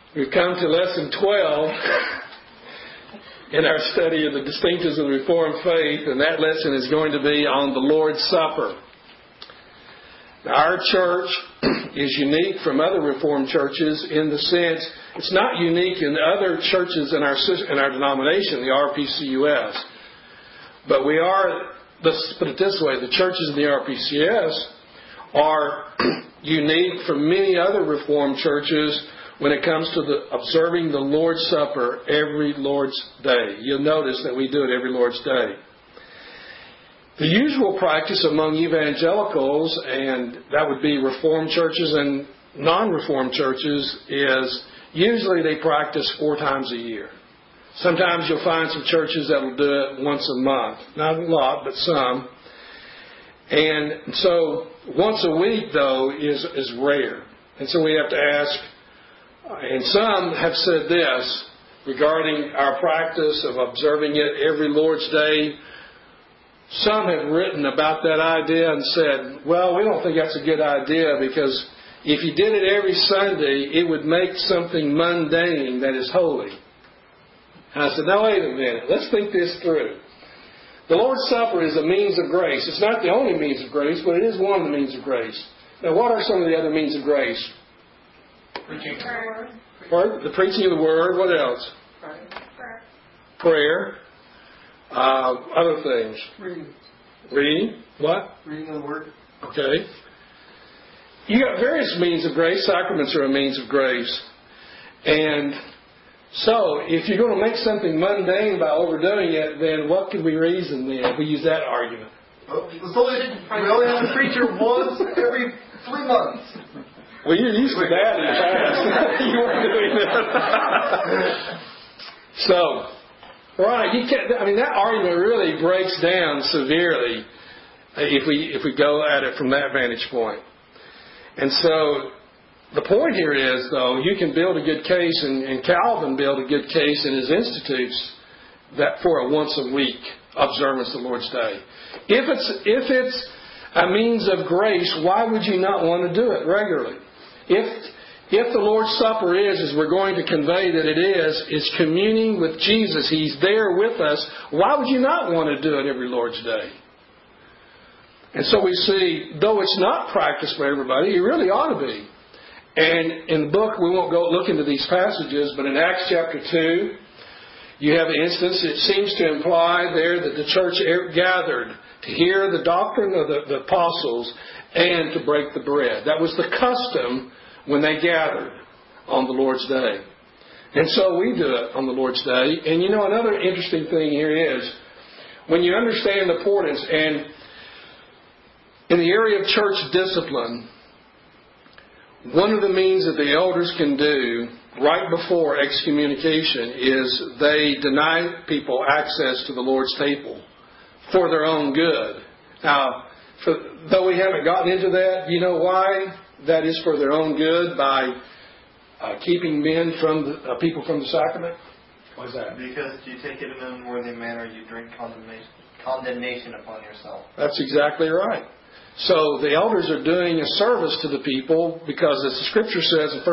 We've come to lesson 12 in our study of the distinctives of the Reformed faith, and that lesson is going to be on the Lord's Supper. Now, our church is unique from other Reformed churches in the sense it's not unique in other churches in our denomination, the RPCUS. But we are, let's put it this way, the churches in the RPCS are unique from many other Reformed churches when it comes to observing the Lord's Supper every Lord's Day. You'll notice that we do it every Lord's Day. The usual practice among evangelicals, and that would be Reformed churches and non-Reformed churches, is usually they practice 4 times a year. Sometimes you'll find some churches that will do it once a month. Not a lot, but some. And so once a week, though, is rare. And so we have to ask, and some have said this regarding our practice of observing it every Lord's Day. Some have written about that idea and said, well, we don't think that's a good idea because if you did it every Sunday, it would make something mundane that is holy. And I said, now wait a minute, let's think this through. The Lord's Supper is a means of grace. It's not the only means of grace, but it is one of the means of grace. Now, what are some of the other means of grace? Preaching. The preaching of the Word. What else? Prayer. Other things. Reading. What? Reading of the Word. Okay. You got various means of grace. Sacraments are a means of grace. And so, if you're going to make something mundane by overdoing it, then what could we reason then if we use that argument? Well, we only have a preacher once every 3 months. Well, you're used to that in the past. You weren't doing that. So, right, you can't. I mean, that argument really breaks down severely if we go at it from that vantage point. And so, the point here is, though, you can build a good case, and Calvin built a good case in his Institutes that for a once-a-week observance of the Lord's Day. If it's a means of grace, why would you not want to do it regularly? If the Lord's Supper is we're going to convey that it is communing with Jesus. He's there with us. Why would you not want to do it every Lord's Day? And so we see, though it's not practiced by everybody, it really ought to be. And in the book, we won't go look into these passages, but in Acts chapter 2, you have an instance. It seems to imply there that the church gathered to hear the doctrine of the apostles and to break the bread. That was the custom when they gathered on the Lord's Day. And so we do it on the Lord's Day. And you know, another interesting thing here is, when you understand the importance, and in the area of church discipline, one of the means that the elders can do right before excommunication is they deny people access to the Lord's table for their own good. Now, though we haven't gotten into that, you know why that is for their own good, by keeping people from the sacrament? Why is that? Because you take it in an unworthy manner, you drink condemnation upon yourself. That's exactly right. So the elders are doing a service to the people because, as the Scripture says in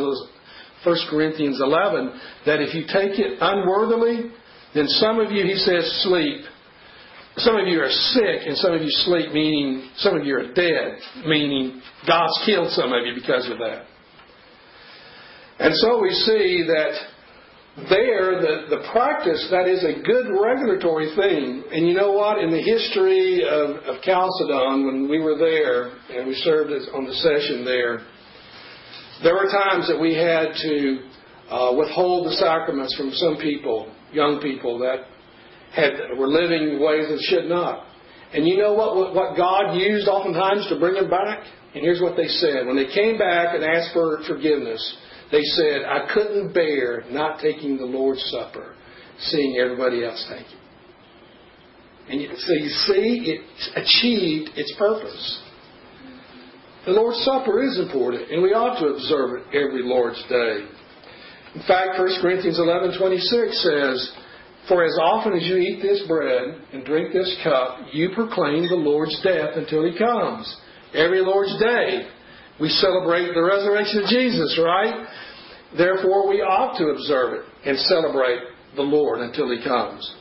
1 Corinthians 11, that if you take it unworthily, then some of you, he says, sleep. Some of you are sick, and some of you sleep, meaning some of you are dead, meaning God's killed some of you because of that. And so we see that there, the practice, that is a good regulatory thing. And you know what? In the history of Chalcedon, when we were there, and we served on the session there were times that we had to withhold the sacraments from some people, young people, that were living ways that should not. And you know what God used oftentimes to bring them back? And here's what they said. When they came back and asked for forgiveness, they said, I couldn't bear not taking the Lord's Supper, seeing everybody else take it. And so you see, it achieved its purpose. The Lord's Supper is important, and we ought to observe it every Lord's Day. In fact, 1 Corinthians 11:26 says, for as often as you eat this bread and drink this cup, you proclaim the Lord's death until He comes. Every Lord's Day, we celebrate the resurrection of Jesus, right? Therefore, we ought to observe it and celebrate the Lord until He comes.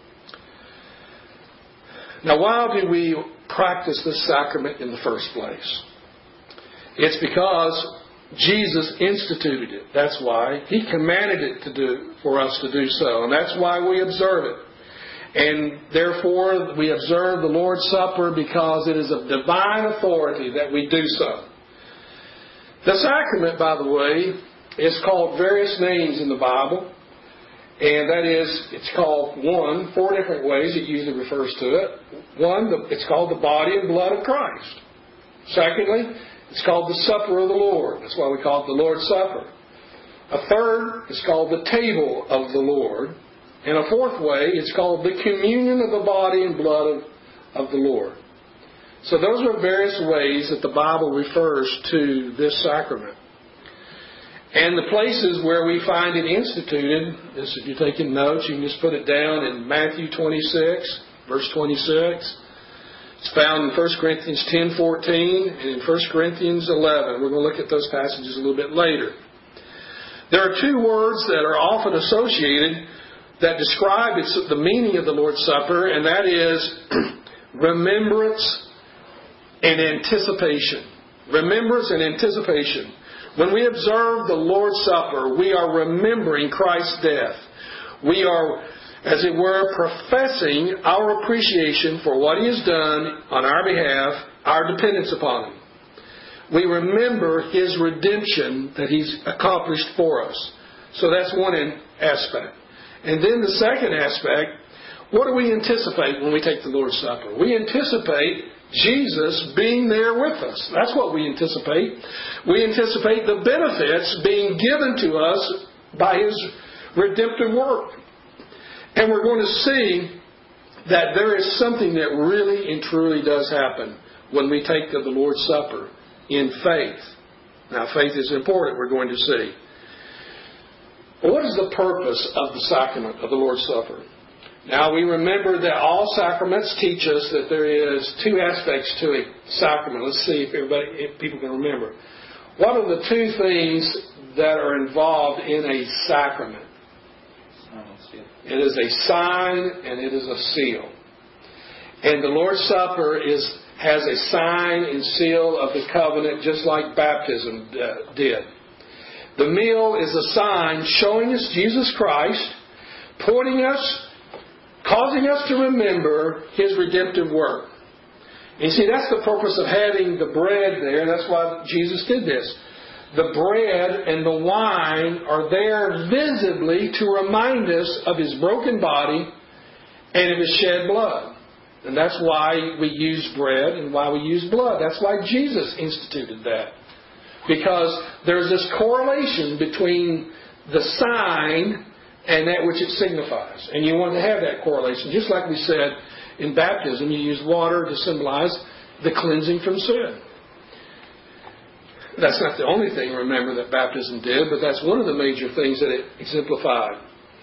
Now, why do we practice this sacrament in the first place? It's because Jesus instituted it. That's why. He commanded it for us to do so. And that's why we observe it. And therefore, we observe the Lord's Supper because it is of divine authority that we do so. The sacrament, by the way, is called various names in the Bible. And that is, it's called, 4 different ways it usually refers to it. 1, it's called the body and blood of Christ. Secondly, it's called the supper of the Lord. That's why we call it the Lord's Supper. A third is called the table of the Lord. And a fourth way, it's called the communion of the body and blood of the Lord. So those are various ways that the Bible refers to this sacrament. And the places where we find it instituted, if you're taking notes, you can just put it down in Matthew 26, verse 26. It's found in 1 Corinthians 10:14 and in 1 Corinthians 11. We're going to look at those passages a little bit later. There are 2 words that are often associated that describe the meaning of the Lord's Supper, and that is remembrance and anticipation. Remembrance and anticipation. When we observe the Lord's Supper, we are remembering Christ's death. We are, as it were, professing our appreciation for what He has done on our behalf, our dependence upon Him. We remember His redemption that He's accomplished for us. So that's one aspect. And then the second aspect, what do we anticipate when we take the Lord's Supper? We anticipate Jesus being there with us. That's what we anticipate. We anticipate the benefits being given to us by His redemptive work. And we're going to see that there is something that really and truly does happen when we take the Lord's Supper in faith. Now, faith is important, we're going to see. What is the purpose of the sacrament of the Lord's Supper? Now, we remember that all sacraments teach us that there is 2 aspects to a sacrament. Let's see if people can remember. What are the 2 things that are involved in a sacrament? It is a sign and it is a seal. And the Lord's Supper has a sign and seal of the covenant just like baptism did. The meal is a sign showing us Jesus Christ, pointing us, causing us to remember His redemptive work. And you see, that's the purpose of having the bread there. That's why Jesus did this. The bread and the wine are there visibly to remind us of His broken body and of His shed blood. And that's why we use bread and why we use blood. That's why Jesus instituted that. Because there's this correlation between the sign and that which it signifies. And you want to have that correlation. Just like we said in baptism, you use water to symbolize the cleansing from sin. That's not the only thing, remember, that baptism did, but that's one of the major things that it exemplified.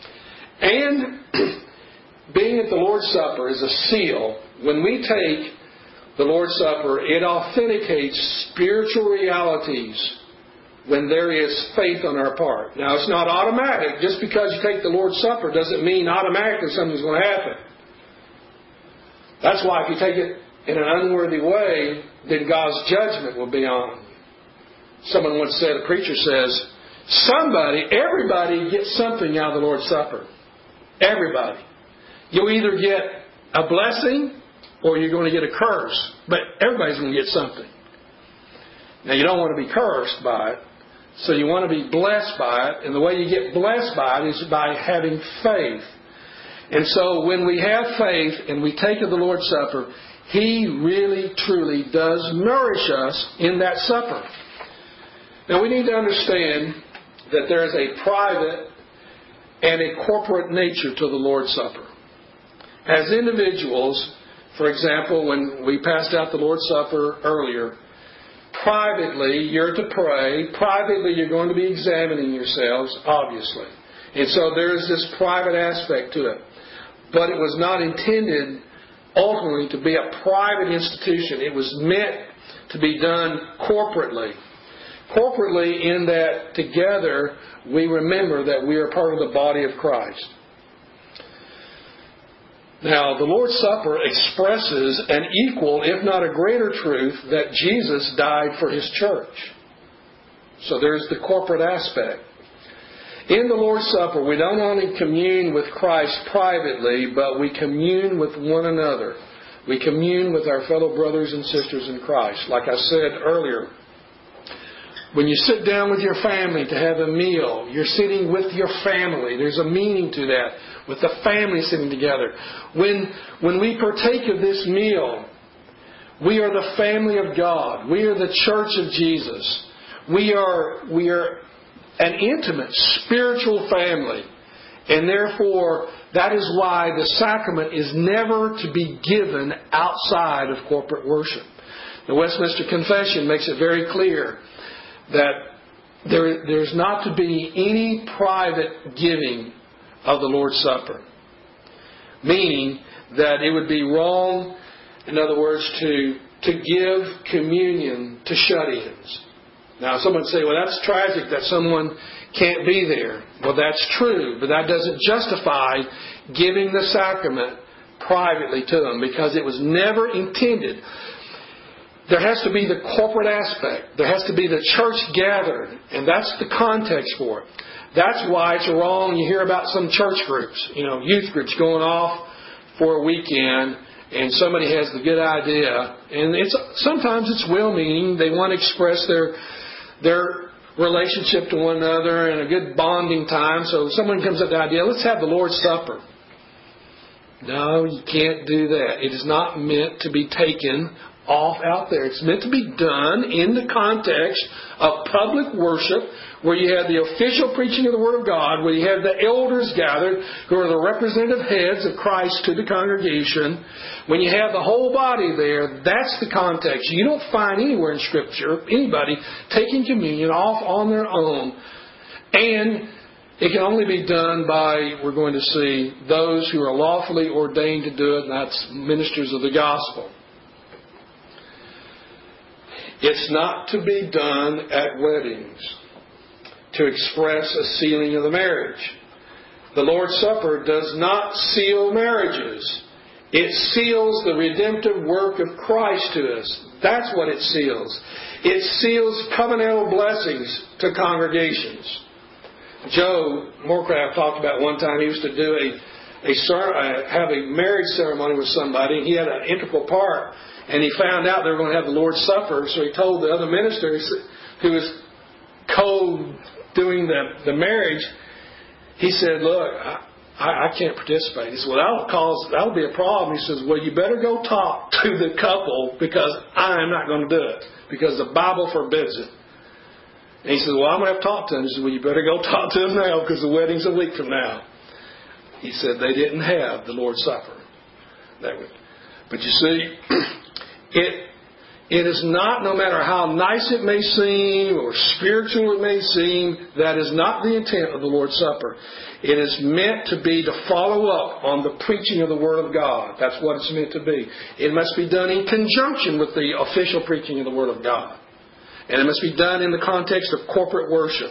And being at the Lord's Supper is a seal. When we take the Lord's Supper, it authenticates spiritual realities when there is faith on our part. Now, it's not automatic. Just because you take the Lord's Supper doesn't mean automatically something's going to happen. That's why if you take it in an unworthy way, then God's judgment will be on them. Someone once said, a preacher says, everybody gets something out of the Lord's Supper. Everybody. You'll either get a blessing or you're going to get a curse. But everybody's going to get something. Now, you don't want to be cursed by it. So you want to be blessed by it. And the way you get blessed by it is by having faith. And so when we have faith and we take of the Lord's Supper, He really, truly does nourish us in that supper. Now, we need to understand that there is a private and a corporate nature to the Lord's Supper. As individuals, for example, when we passed out the Lord's Supper earlier, privately you're to pray. Privately you're going to be examining yourselves, obviously. And so there's this private aspect to it. But it was not intended ultimately to be a private institution. It was meant to be done corporately. corporately in that together we remember that we are part of the body of Christ. Now, the Lord's Supper expresses an equal, if not a greater truth, that Jesus died for His church. So there's the corporate aspect. In the Lord's Supper, we don't only commune with Christ privately, but we commune with one another. We commune with our fellow brothers and sisters in Christ. Like I said earlier, when you sit down with your family to have a meal, you're sitting with your family. There's a meaning to that, with the family sitting together. When we partake of this meal, we are the family of God. We are the church of Jesus. We are an intimate, spiritual family. And therefore, that is why the sacrament is never to be given outside of corporate worship. The Westminster Confession makes it very clear that there's not to be any private giving of the Lord's Supper. Meaning that it would be wrong, in other words, to give communion to shut-ins. Now, someone would say, well, that's tragic that someone can't be there. Well, that's true, but that doesn't justify giving the sacrament privately to them, because it was never intended. There has to be the corporate aspect. There has to be the church gathered, and that's the context for it. That's why it's wrong. You hear about some church groups, youth groups going off for a weekend, and somebody has the good idea, and sometimes it's well-meaning. They want to express their relationship to one another and a good bonding time. So someone comes up with the idea, let's have the Lord's Supper. No, you can't do that. It is not meant to be taken off out there. It's meant to be done in the context of public worship, where you have the official preaching of the Word of God, where you have the elders gathered, who are the representative heads of Christ to the congregation. When you have the whole body there, that's the context. You don't find anywhere in Scripture anybody taking communion off on their own. And it can only be done by, we're going to see, those who are lawfully ordained to do it, and that's ministers of the gospel. It's not to be done at weddings to express a sealing of the marriage. The Lord's Supper does not seal marriages. It seals the redemptive work of Christ to us. That's what it seals. It seals covenantal blessings to congregations. Joe Moorcraft talked about one time he used to do have a marriage ceremony with somebody, and he had an integral part. And he found out they were going to have the Lord's Supper, so he told the other ministers who was co-doing the marriage, he said, look, I can't participate. He said, well, that'll be a problem. He says, well, you better go talk to the couple, because I'm not going to do it, because the Bible forbids it. And he said, well, I'm going to have to talk to them. He said, well, you better go talk to them now, because the wedding's a week from now. He said they didn't have the Lord's Supper. But you see, it is not, no matter how nice it may seem or spiritual it may seem, that is not the intent of the Lord's Supper. It is meant to be to follow up on the preaching of the Word of God. That's what it's meant to be. It must be done in conjunction with the official preaching of the Word of God. And it must be done in the context of corporate worship.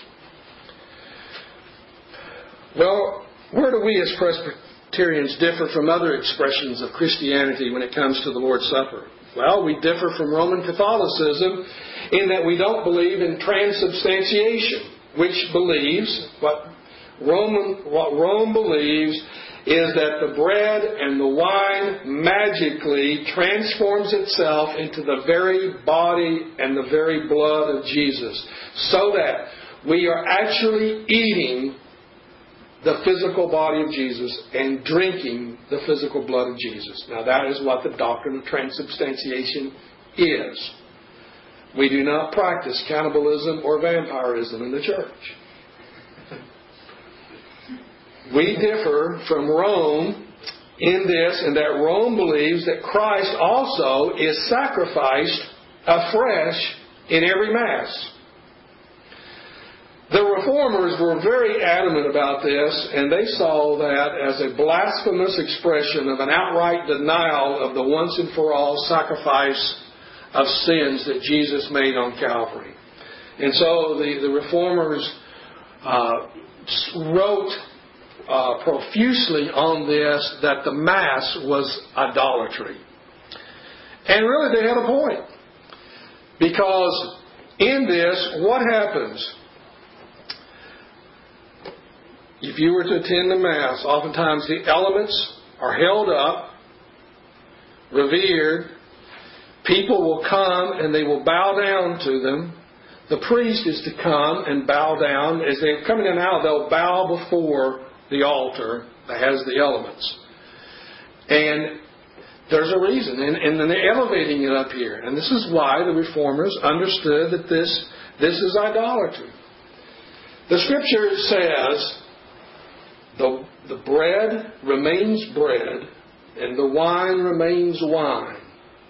Well, where do we as Presbyterians differ from other expressions of Christianity when it comes to the Lord's Supper? Well, we differ from Roman Catholicism in that we don't believe in transubstantiation, which believes, what Rome believes is that the bread and the wine magically transforms itself into the very body and the very blood of Jesus, so that we are actually eating the physical body of Jesus and drinking the physical blood of Jesus. Now that is what the doctrine of transubstantiation is. We do not practice cannibalism or vampirism in the church. We differ from Rome in this, and that Rome believes that Christ also is sacrificed afresh in every Mass. The Reformers were very adamant about this, and they saw that as a blasphemous expression of an outright denial of the once and for all sacrifice of sins that Jesus made on Calvary. And so the Reformers wrote profusely on this, that the Mass was idolatry. And really they had a point. Because in this, what happens? If you were to attend the Mass, oftentimes the elements are held up, revered. People will come and they will bow down to them. The priest is to come and bow down. As they're coming in and out, they'll bow before the altar that has the elements. And there's a reason. And then they're elevating it up here. And this is why the Reformers understood that this is idolatry. The Scripture says the bread remains bread and the wine remains wine.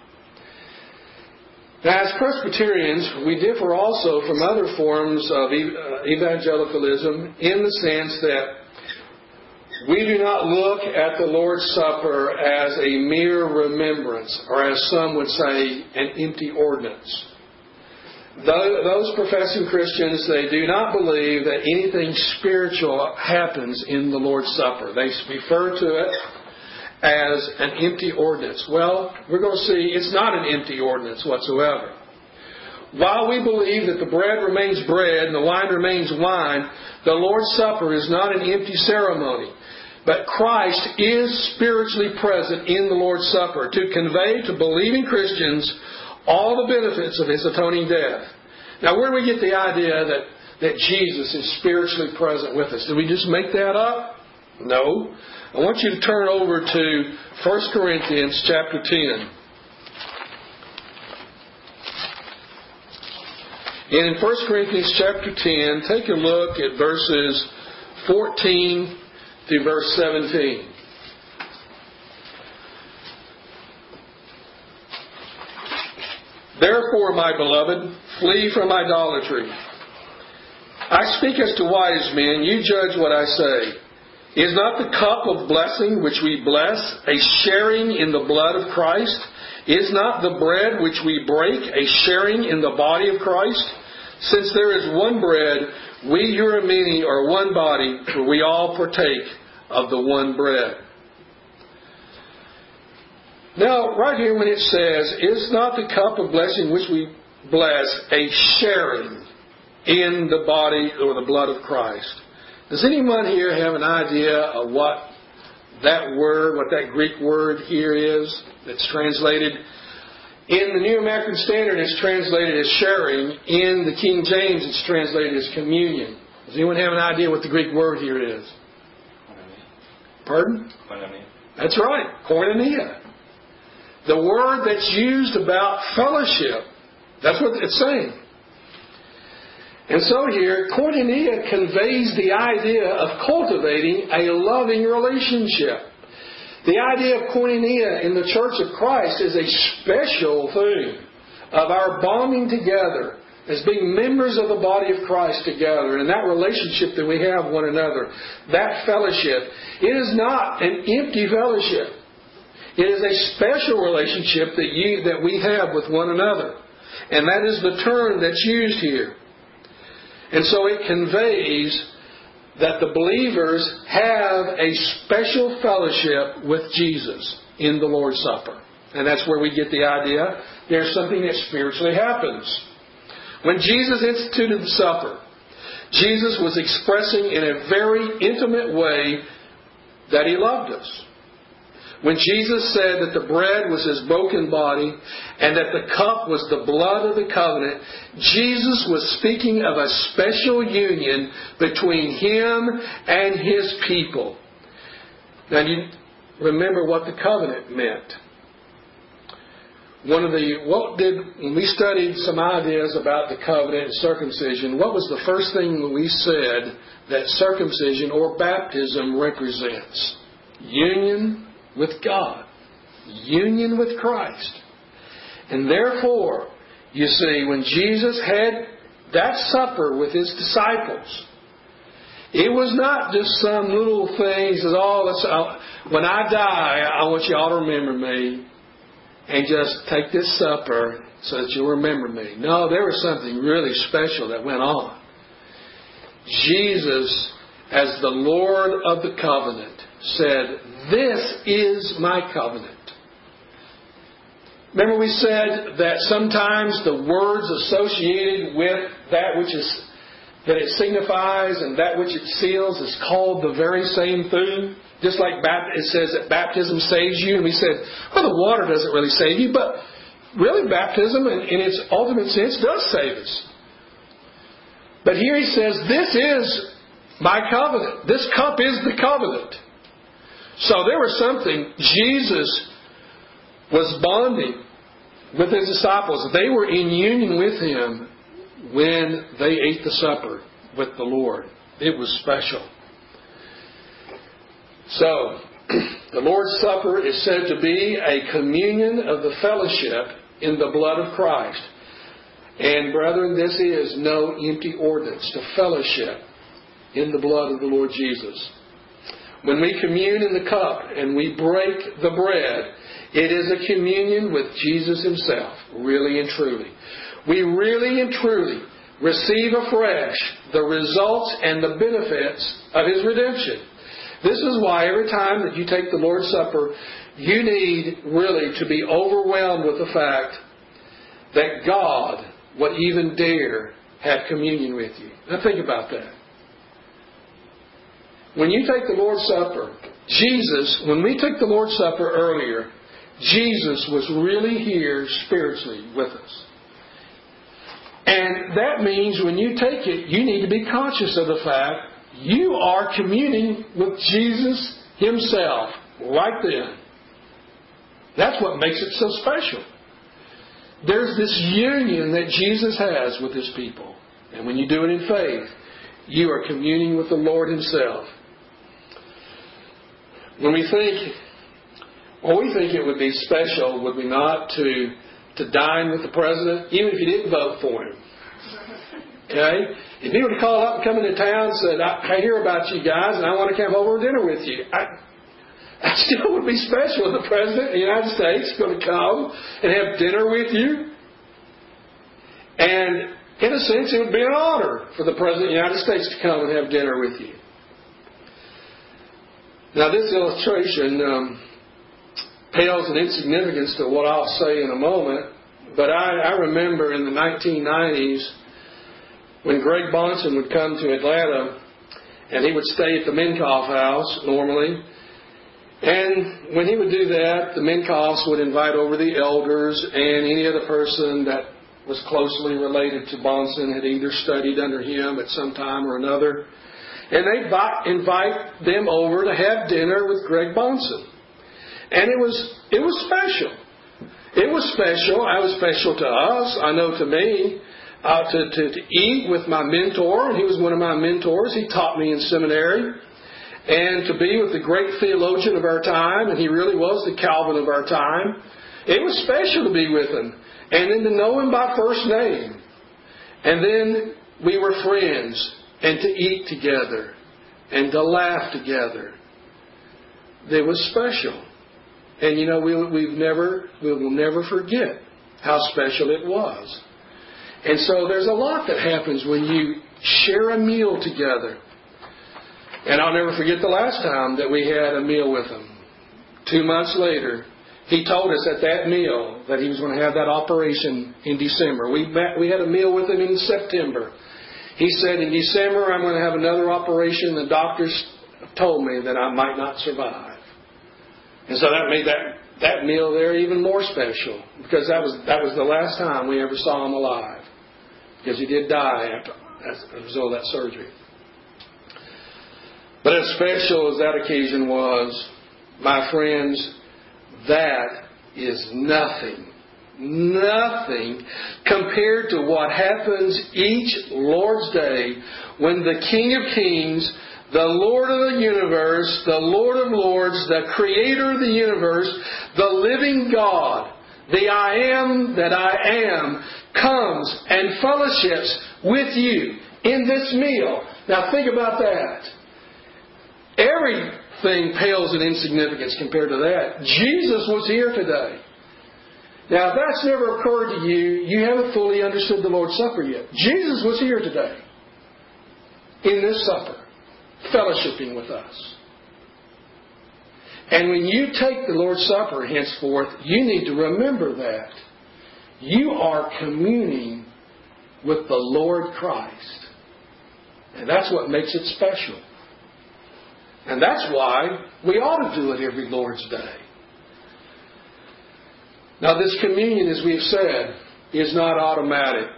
Now, as Presbyterians, we differ also from other forms of evangelicalism in the sense that we do not look at the Lord's Supper as a mere remembrance, or as some would say, an empty ordinance. Those professing Christians, they do not believe that anything spiritual happens in the Lord's Supper. They refer to it as an empty ordinance. Well, we're going to see it's not an empty ordinance whatsoever. While we believe that the bread remains bread and the wine remains wine, the Lord's Supper is not an empty ceremony. But Christ is spiritually present in the Lord's Supper to convey to believing Christians all the benefits of His atoning death. Now, where do we get the idea that Jesus is spiritually present with us? Did we just make that up? No. I want you to turn over to 1 Corinthians chapter 10. And in 1 Corinthians chapter 10, take a look at verses 14 through verse 17. Therefore, my beloved, flee from idolatry. I speak as to wise men, you judge what I say. Is not the cup of blessing which we bless a sharing in the blood of Christ? Is not the bread which we break a sharing in the body of Christ? Since there is one bread, we who are many are one body, for we all partake of the one bread. Now, right here when it says, is not the cup of blessing which we bless a sharing in the body or the blood of Christ? Does anyone here have an idea of what that word, what that Greek word here is that's translated? In the New American Standard, it's translated as sharing. In the King James, it's translated as communion. Does anyone have an idea what the Greek word here is? Pardon? Koinonia. That's right, koinonia. The word that's used about fellowship. That's what it's saying. And so here, koinonia conveys the idea of cultivating a loving relationship. The idea of koinonia in the Church of Christ is a special thing of our bonding together as being members of the body of Christ together, and that relationship that we have one another, that fellowship. It is not an empty fellowship. It is a special relationship that we have with one another. And that is the term that's used here. And so it conveys that the believers have a special fellowship with Jesus in the Lord's Supper. And that's where we get the idea there's something that spiritually happens. When Jesus instituted the supper, Jesus was expressing in a very intimate way that He loved us. When Jesus said that the bread was His broken body and that the cup was the blood of the covenant, Jesus was speaking of a special union between Him and His people. Now, you remember what the covenant meant. When we studied some ideas about the covenant and circumcision, what was the first thing that we said that circumcision or baptism represents? Union with God. Union with Christ. And therefore, you see, when Jesus had that supper with His disciples, it was not just some little thing. He says, when I die, I want you all to remember me. and just take this supper so that you'll remember me. No, there was something really special that went on. Jesus, as the Lord of the covenant, said, "This is my covenant." Remember we said that sometimes the words associated with that which that it signifies and that which it seals is called the very same thing? Just like it says that baptism saves you. And we said, well, the water doesn't really save you. But really baptism in its ultimate sense does save us. But here he says, this is my covenant. This cup is the covenant. So there was something. Jesus was bonding with His disciples. They were in union with Him when they ate the supper with the Lord. It was special. So, the Lord's Supper is said to be a communion of the fellowship in the blood of Christ. And brethren, this is no empty ordinance to fellowship in the blood of the Lord Jesus. When we commune in the cup and we break the bread, it is a communion with Jesus Himself, really and truly. We really and truly receive afresh the results and the benefits of His redemption. This is why every time that you take the Lord's Supper, you need really to be overwhelmed with the fact that God would even dare have communion with you. Now think about that. When you take the Lord's Supper, Jesus, when we took the Lord's Supper earlier, Jesus was really here spiritually with us. And that means when you take it, you need to be conscious of the fact you are communing with Jesus Himself right then. That's what makes it so special. There's this union that Jesus has with His people. And when you do it in faith, you are communing with the Lord Himself. When we think it would be special, would we not, to dine with the President, even if you didn't vote for him? Okay? If he were to call up and come into town and said, I hear about you guys and I want to come over and dinner with you, I still would be special if the President of the United States is going to come and have dinner with you. And in a sense, it would be an honor for the President of the United States to come and have dinner with you. Now, this illustration pales in insignificance to what I'll say in a moment, but I remember in the 1990s when Greg Bonson would come to Atlanta, and he would stay at the Minkoff House normally. And when he would do that, the Minkoffs would invite over the elders and any other person that was closely related to Bonson, had either studied under him at some time or another. And they'd invite them over to have dinner with Greg Bonson. And it was special. It was special. It was special to us. I know to me. To eat with my mentor. He was one of my mentors. He taught me in seminary. And to be with the great theologian of our time, and he really was the Calvin of our time. It was special to be with him. And then to know him by first name. And then we were friends. And to eat together. And to laugh together. It was special. And you know, we will never forget how special it was. And so there's a lot that happens when you share a meal together. And I'll never forget the last time that we had a meal with him. 2 months later, he told us at that meal that he was going to have that operation in December. We had a meal with him in September. He said, in December, I'm going to have another operation. The doctors told me that I might not survive. And so that made that meal there even more special. Because that was the last time we ever saw him alive. Because he did die as a result of that surgery. But as special as that occasion was, my friends, that is nothing compared to what happens each Lord's Day when the King of Kings, the Lord of the universe, the Lord of lords, the Creator of the universe, the living God, the I am that I am, comes and fellowships with you in this meal. Now think about that. Everything pales in insignificance compared to that. Jesus was here today. Now, if that's never occurred to you, you haven't fully understood the Lord's Supper yet. Jesus was here today in this supper, fellowshipping with us. And when you take the Lord's Supper henceforth, you need to remember that you are communing with the Lord Christ. And that's what makes it special. And that's why we ought to do it every Lord's Day. Now, this communion, as we have said, is not automatic.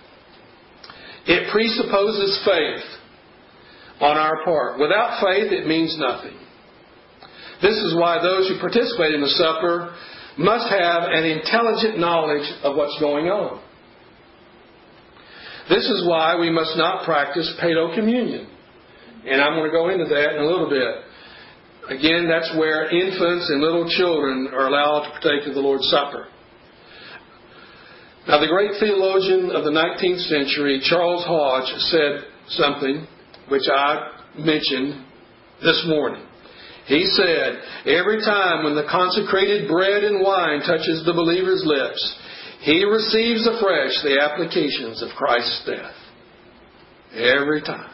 It presupposes faith on our part. Without faith, it means nothing. This is why those who participate in the supper must have an intelligent knowledge of what's going on. This is why we must not practice paedo communion. And I'm going to go into that in a little bit. Again, that's where infants and little children are allowed to partake of the Lord's Supper. Now, the great theologian of the 19th century, Charles Hodge, said something which I mentioned this morning. He said, every time when the consecrated bread and wine touches the believer's lips, he receives afresh the applications of Christ's death. Every time.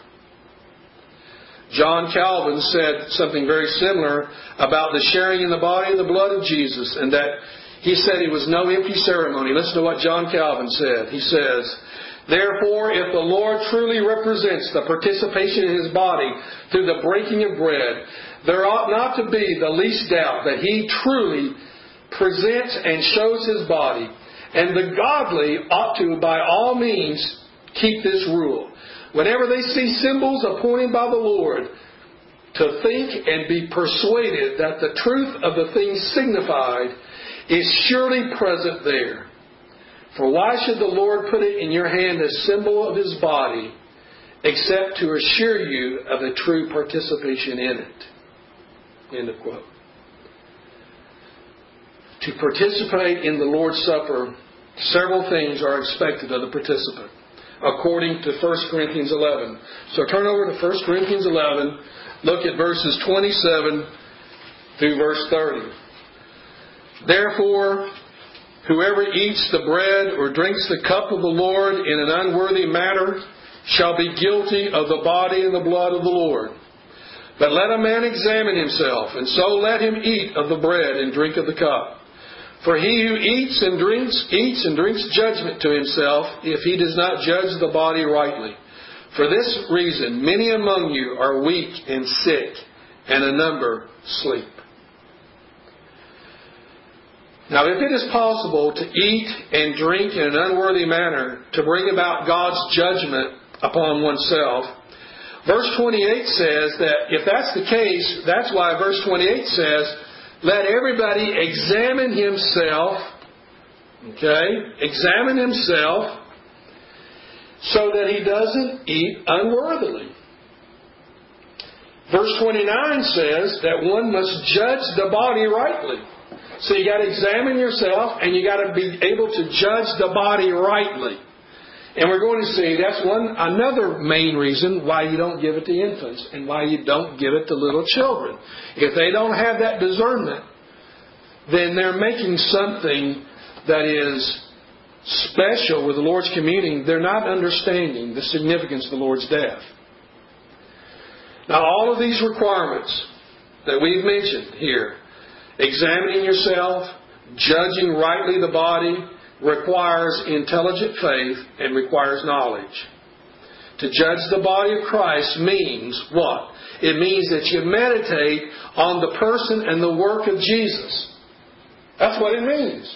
John Calvin said something very similar about the sharing in the body and the blood of Jesus, and that he said it was no empty ceremony. Listen to what John Calvin said. He says, therefore, if the Lord truly represents the participation in His body through the breaking of bread, there ought not to be the least doubt that He truly presents and shows His body. And the godly ought to, by all means, keep this rule. Whenever they see symbols appointed by the Lord, to think and be persuaded that the truth of the thing signified is surely present there. For why should the Lord put it in your hand as symbol of His body, except to assure you of the true participation in it? End of quote. To participate in the Lord's Supper, several things are expected of the participant, according to 1 Corinthians 11. So turn over to 1 Corinthians 11, look at verses 27 through verse 30. Therefore, whoever eats the bread or drinks the cup of the Lord in an unworthy manner shall be guilty of the body and the blood of the Lord. But let a man examine himself, and so let him eat of the bread and drink of the cup. For he who eats and drinks judgment to himself, if he does not judge the body rightly. For this reason, many among you are weak and sick, and a number sleep. Now, if it is possible to eat and drink in an unworthy manner to bring about God's judgment upon oneself, verse 28 says that if that's the case, that's why verse 28 says, let everybody examine himself, examine himself, so that he doesn't eat unworthily. Verse 29 says that one must judge the body rightly. So you got to examine yourself, and you got to be able to judge the body rightly. And we're going to see that's another main reason why you don't give it to infants and why you don't give it to little children. If they don't have that discernment, then they're making something that is special with the Lord's communion. They're not understanding the significance of the Lord's death. Now, all of these requirements that we've mentioned here, examining yourself, judging rightly the body, requires intelligent faith and requires knowledge. To judge the body of Christ means what? It means that you meditate on the person and the work of Jesus. That's what it means.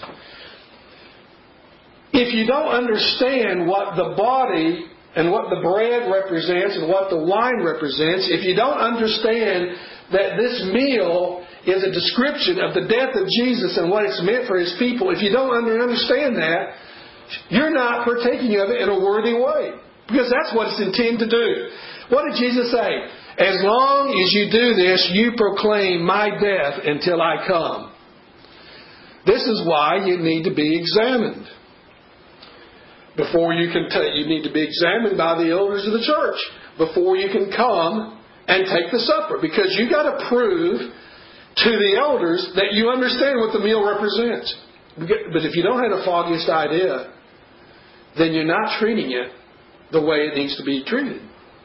If you don't understand what the body and what the bread represents and what the wine represents, if you don't understand that this meal is a description of the death of Jesus and what it's meant for His people, if you don't understand that, you're not partaking of it in a worthy way. Because that's what it's intended to do. What did Jesus say? As long as you do this, you proclaim my death until I come. This is why you need to be examined. Before you can you need to be examined by the elders of the church before you can come and take the supper. Because you got to prove to the elders that you understand what the meal represents. But if you don't have the foggiest idea, then you're not treating it the way it needs to be treated.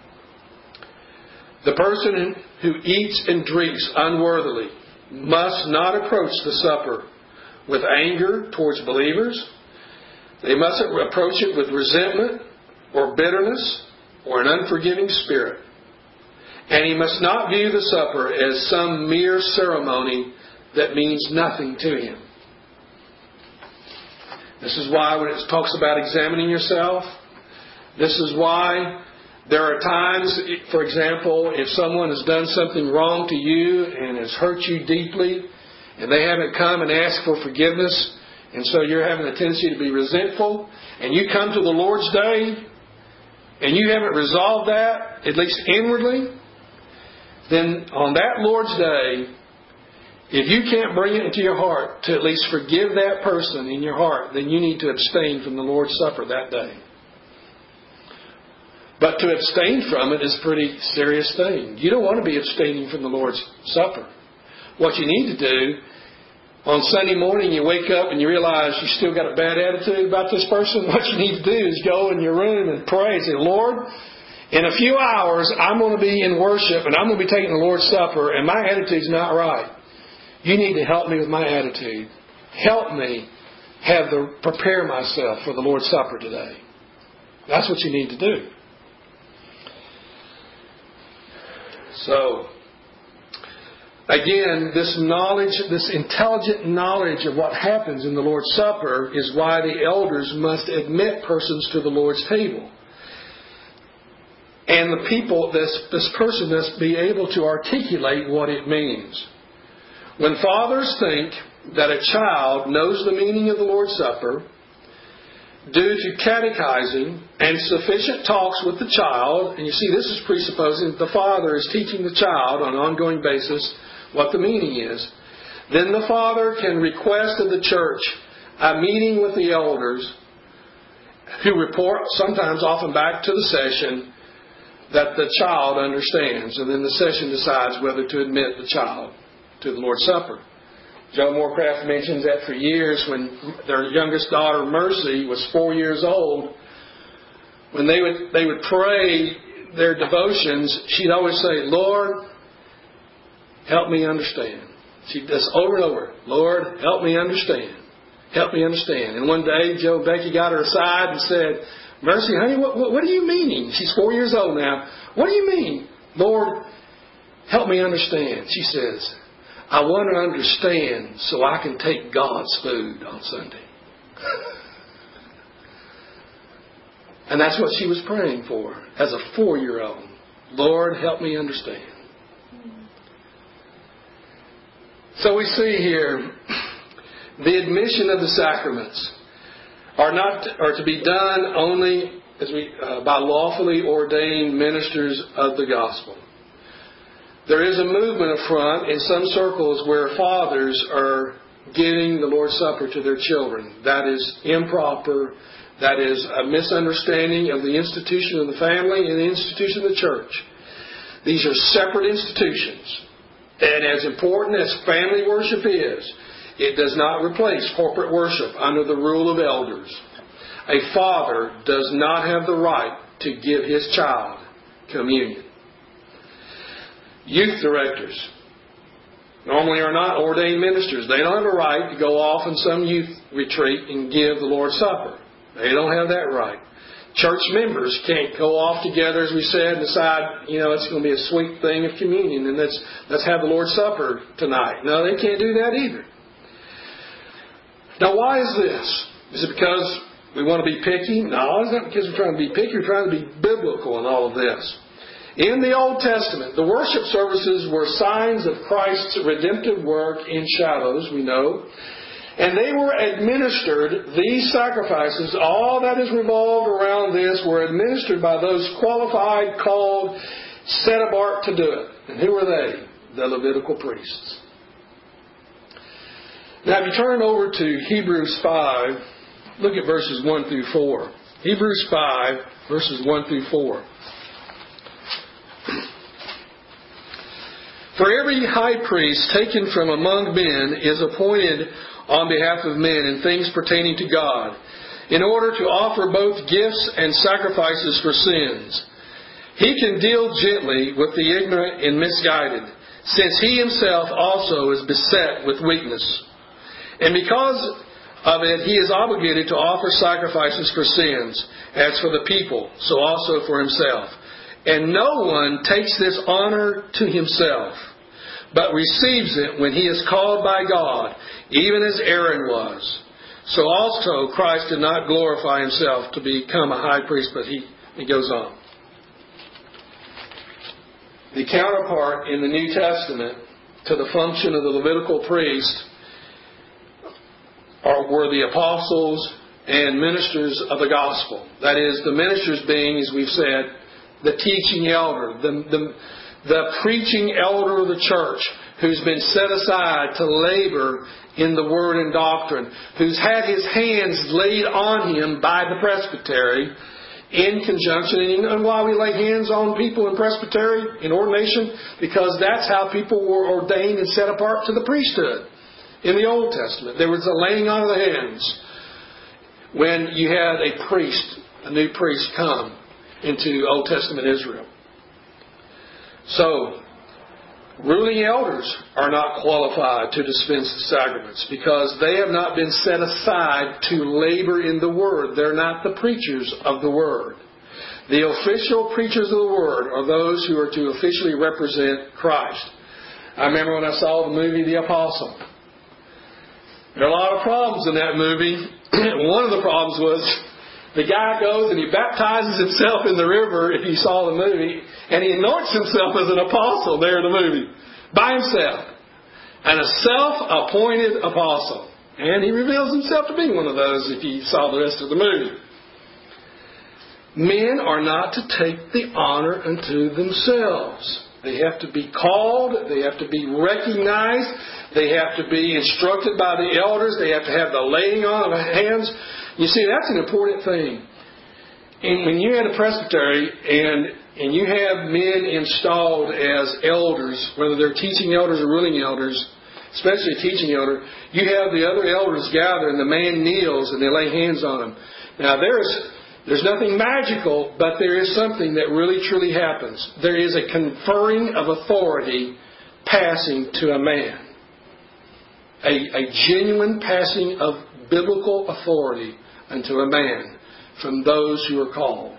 The person who eats and drinks unworthily must not approach the supper with anger towards believers. They mustn't approach it with resentment or bitterness or an unforgiving spirit. And he must not view the supper as some mere ceremony that means nothing to him. This is why when it talks about examining yourself, this is why there are times, for example, if someone has done something wrong to you and has hurt you deeply, and they haven't come and asked for forgiveness, and so you're having a tendency to be resentful, and you come to the Lord's Day, and you haven't resolved that, at least inwardly, then on that Lord's Day, if you can't bring it into your heart to at least forgive that person in your heart, then you need to abstain from the Lord's Supper that day. But to abstain from it is a pretty serious thing. You don't want to be abstaining from the Lord's Supper. What you need to do, on Sunday morning you wake up and you realize you still got a bad attitude about this person, what you need to do is go in your room and pray and say, Lord, in a few hours I'm going to be in worship and I'm going to be taking the Lord's Supper and my attitude's not right. You need to help me with my attitude. Help me prepare myself for the Lord's Supper today. That's what you need to do. So, again, this knowledge, this intelligent knowledge of what happens in the Lord's Supper is why the elders must admit persons to the Lord's table. And the people, this person must be able to articulate what it means. When fathers think that a child knows the meaning of the Lord's Supper, due to catechizing and sufficient talks with the child, and you see this is presupposing that the father is teaching the child on an ongoing basis what the meaning is, then the father can request of the church a meeting with the elders who report sometimes often back to the session that the child understands, and then the session decides whether to admit the child to the Lord's Supper. Joe Morecraft mentions that for years when their youngest daughter, Mercy, was 4 years old, when they would pray their devotions, she'd always say, Lord, help me understand. She'd just over and over, Lord, help me understand. Help me understand. And one day, Joe and Becky got her aside and said, Mercy, honey, what are you meaning? She's 4 years old now. What do you mean? Lord, help me understand. She says, I want to understand so I can take God's food on Sunday. And that's what she was praying for as a 4-year-old. Lord, help me understand. So we see here the admission of the sacraments are to be done only by lawfully ordained ministers of the gospel. There is a movement afoot in some circles where fathers are giving the Lord's Supper to their children. That is improper. That is a misunderstanding of the institution of the family and the institution of the church. These are separate institutions. And as important as family worship is, it does not replace corporate worship under the rule of elders. A father does not have the right to give his child communion. Youth directors normally are not ordained ministers. They don't have a right to go off in some youth retreat and give the Lord's Supper. They don't have that right. Church members can't go off together, as we said, and decide, it's going to be a sweet thing of communion and let's have the Lord's Supper tonight. No, they can't do that either. Now, why is this? Is it because we want to be picky? No, it's not because we're trying to be picky. We're trying to be biblical in all of this. In the Old Testament, the worship services were signs of Christ's redemptive work in shadows, we know. And they were administered, these sacrifices, all that is revolved around this, were administered by those qualified, called, set apart to do it. And who are they? The Levitical priests. Now, if you turn over to Hebrews 5, look at verses 1 through 4. Hebrews 5, verses 1 through 4. For every high priest taken from among men is appointed on behalf of men in things pertaining to God, in order to offer both gifts and sacrifices for sins. He can deal gently with the ignorant and misguided, since he himself also is beset with weakness. And because of it, he is obligated to offer sacrifices for sins, as for the people, so also for himself. And no one takes this honor to himself, but receives it when he is called by God, even as Aaron was. So also Christ did not glorify himself to become a high priest, but he goes on. The counterpart in the New Testament to the function of the Levitical priest were the apostles and ministers of the gospel. That is, the ministers being, as we've said, the teaching elder, the preaching elder of the church, who's been set aside to labor in the word and doctrine, who's had his hands laid on him by the presbytery in conjunction. And why we lay hands on people in presbytery, in ordination? Because that's how people were ordained and set apart to the priesthood. In the Old Testament, there was a laying on of the hands when you had a new priest come into Old Testament Israel. So, ruling elders are not qualified to dispense the sacraments because they have not been set aside to labor in the Word. They're not the preachers of the Word. The official preachers of the Word are those who are to officially represent Christ. I remember when I saw the movie The Apostle. There are a lot of problems in that movie. One of the problems was the guy goes and he baptizes himself in the river, if you saw the movie, and he anoints himself as an apostle there in the movie, by himself. And a self-appointed apostle. And he reveals himself to be one of those if you saw the rest of the movie. Men are not to take the honor unto themselves. They have to be called, they have to be recognized, they have to be instructed by the elders, they have to have the laying on of hands. You see, that's an important thing. And when you had a presbytery and you have men installed as elders, whether they're teaching elders or ruling elders, especially a teaching elder, you have the other elders gather and the man kneels and they lay hands on him. Now there's nothing magical, but there is something that really truly happens. There is a conferring of authority passing to a man. A genuine passing of biblical authority unto a man from those who are called.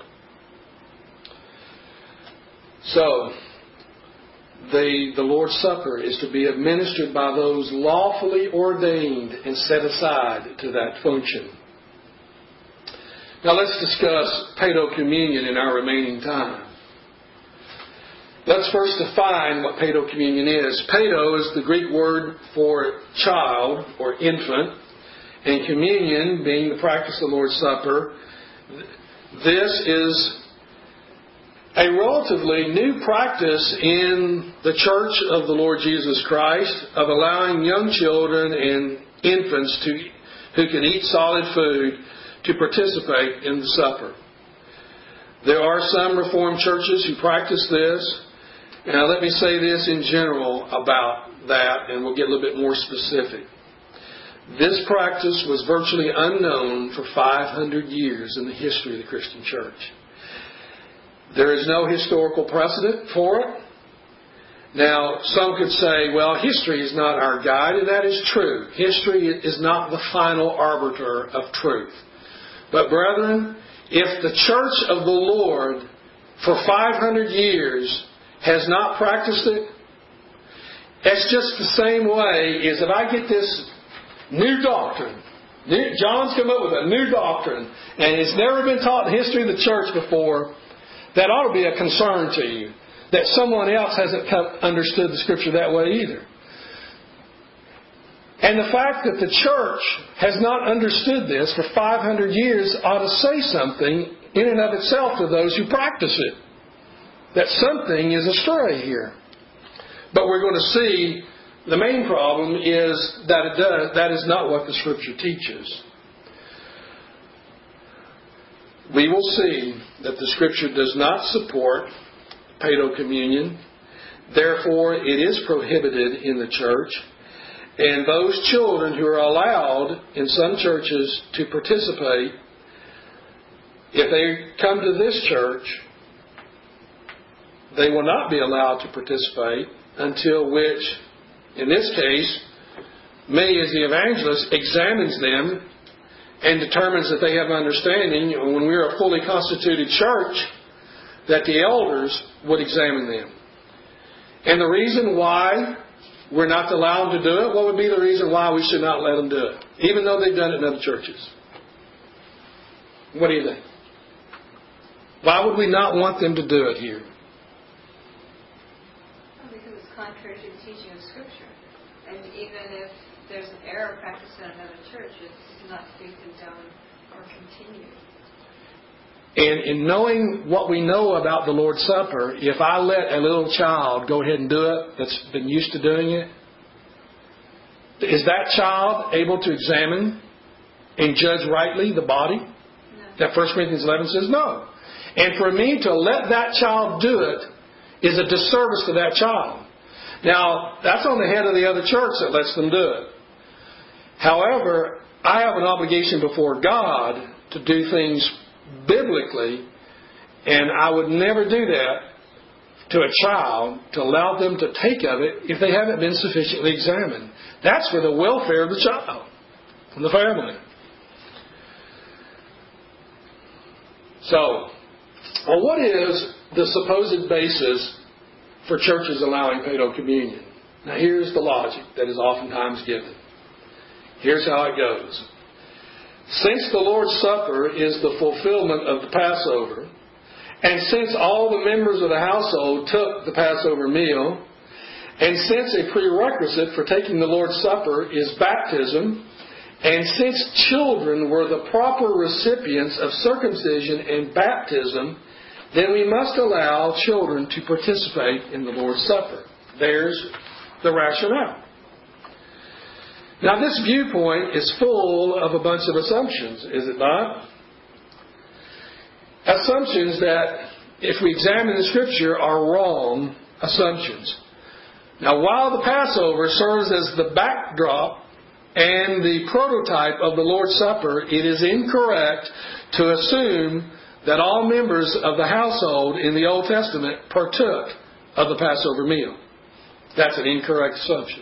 So, the Lord's Supper is to be administered by those lawfully ordained and set aside to that function. Now let's discuss paedocommunion in our remaining time. Let's first define what paedocommunion is. Paedo is the Greek word for child or infant, and communion being the practice of the Lord's Supper. This is a relatively new practice in the Church of the Lord Jesus Christ of allowing young children and infants who can eat solid food to participate in the supper. There are some Reformed churches who practice this. Now let me say this in general about that, and we'll get a little bit more specific. This practice was virtually unknown for 500 years in the history of the Christian church. There is no historical precedent for it. Now, some could say, well, history is not our guide, and that is true. History is not the final arbiter of truth. But brethren, if the church of the Lord for 500 years has not practiced it, it's just the same way as if I get this new doctrine. John's come up with a new doctrine, and it's never been taught in the history of the church before. That ought to be a concern to you, that someone else hasn't understood the Scripture that way either. And the fact that the church has not understood this for 500 years ought to say something in and of itself to those who practice it. That something is astray here. But we're going to see the main problem is that is not what the Scripture teaches. We will see that the Scripture does not support paedocommunion. Therefore, it is prohibited in the church. And those children who are allowed in some churches to participate, if they come to this church, they will not be allowed to participate until which, in this case, me as the evangelist examines them and determines that they have understanding. When we're a fully constituted church, that the elders would examine them. And the reason why we're not allowed to do it, what would be the reason why we should not let them do it, even though they've done it in other churches? What do you think? Why would we not want them to do it here? Well, because it's contrary to the teaching of Scripture. And even if there's an error practiced in another church, it's not to be condoned or continued. And in knowing what we know about the Lord's Supper, if I let a little child go ahead and do it that's been used to doing it, is that child able to examine and judge rightly the body? No. That 1 Corinthians 11 says no. And for me to let that child do it is a disservice to that child. Now, that's on the head of the other church that lets them do it. However, I have an obligation before God to do things biblically, and I would never do that to a child, to allow them to take of it if they haven't been sufficiently examined. That's for the welfare of the child and the family. So, well, what is the supposed basis for churches allowing paedo communion? Now, here's the logic that is oftentimes given. Here's how it goes. Since the Lord's Supper is the fulfillment of the Passover, and since all the members of the household took the Passover meal, and since a prerequisite for taking the Lord's Supper is baptism, and since children were the proper recipients of circumcision and baptism, then we must allow children to participate in the Lord's Supper. There's the rationale. Now, this viewpoint is full of a bunch of assumptions, is it not? Assumptions that, if we examine the Scripture, are wrong assumptions. Now, while the Passover serves as the backdrop and the prototype of the Lord's Supper, it is incorrect to assume that all members of the household in the Old Testament partook of the Passover meal. That's an incorrect assumption.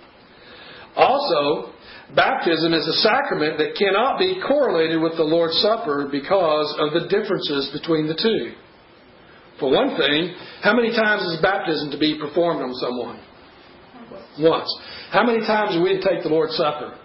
Also, baptism is a sacrament that cannot be correlated with the Lord's Supper because of the differences between the two. For one thing, how many times is baptism to be performed on someone? Once. How many times do we take the Lord's Supper?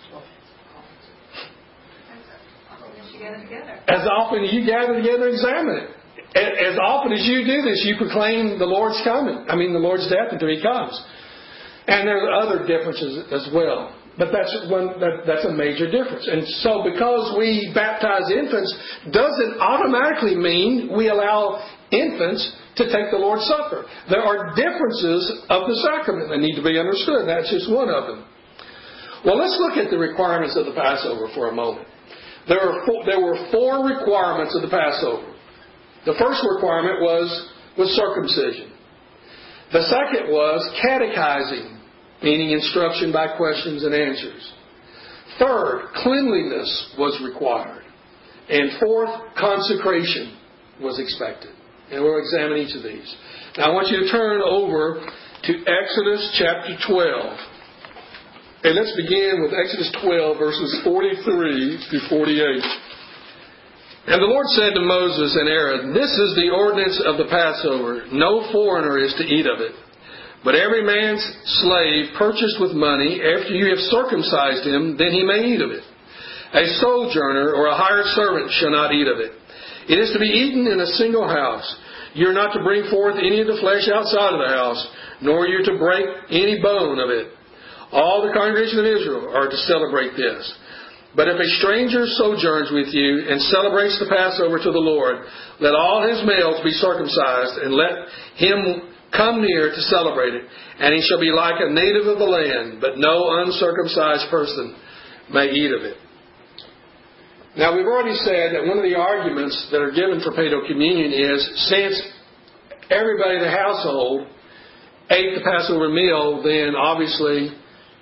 As often as you gather together and examine it. As often as you do this, you proclaim the Lord's coming. The Lord's death until He comes. And there are other differences as well. But that's a major difference. And so because we baptize infants doesn't automatically mean we allow infants to take the Lord's Supper. There are differences of the sacrament that need to be understood. That's just one of them. Well, let's look at the requirements of the Passover for a moment. There were four requirements of the Passover. The first requirement was circumcision. The second was catechizing, meaning instruction by questions and answers. Third, cleanliness was required. And fourth, consecration was expected. And we'll examine each of these. Now I want you to turn over to Exodus chapter 12. And let's begin with Exodus 12, verses 43 through 48. And the Lord said to Moses and Aaron, "This is the ordinance of the Passover. No foreigner is to eat of it. But every man's slave purchased with money, after you have circumcised him, then he may eat of it. A sojourner or a hired servant shall not eat of it. It is to be eaten in a single house. You are not to bring forth any of the flesh outside of the house, nor are you to break any bone of it. All the congregation of Israel are to celebrate this. But if a stranger sojourns with you and celebrates the Passover to the Lord, let all his males be circumcised, and let him come near to celebrate it, and he shall be like a native of the land, but no uncircumcised person may eat of it." Now, we've already said that one of the arguments that are given for paedo communion is, since everybody in the household ate the Passover meal, then obviously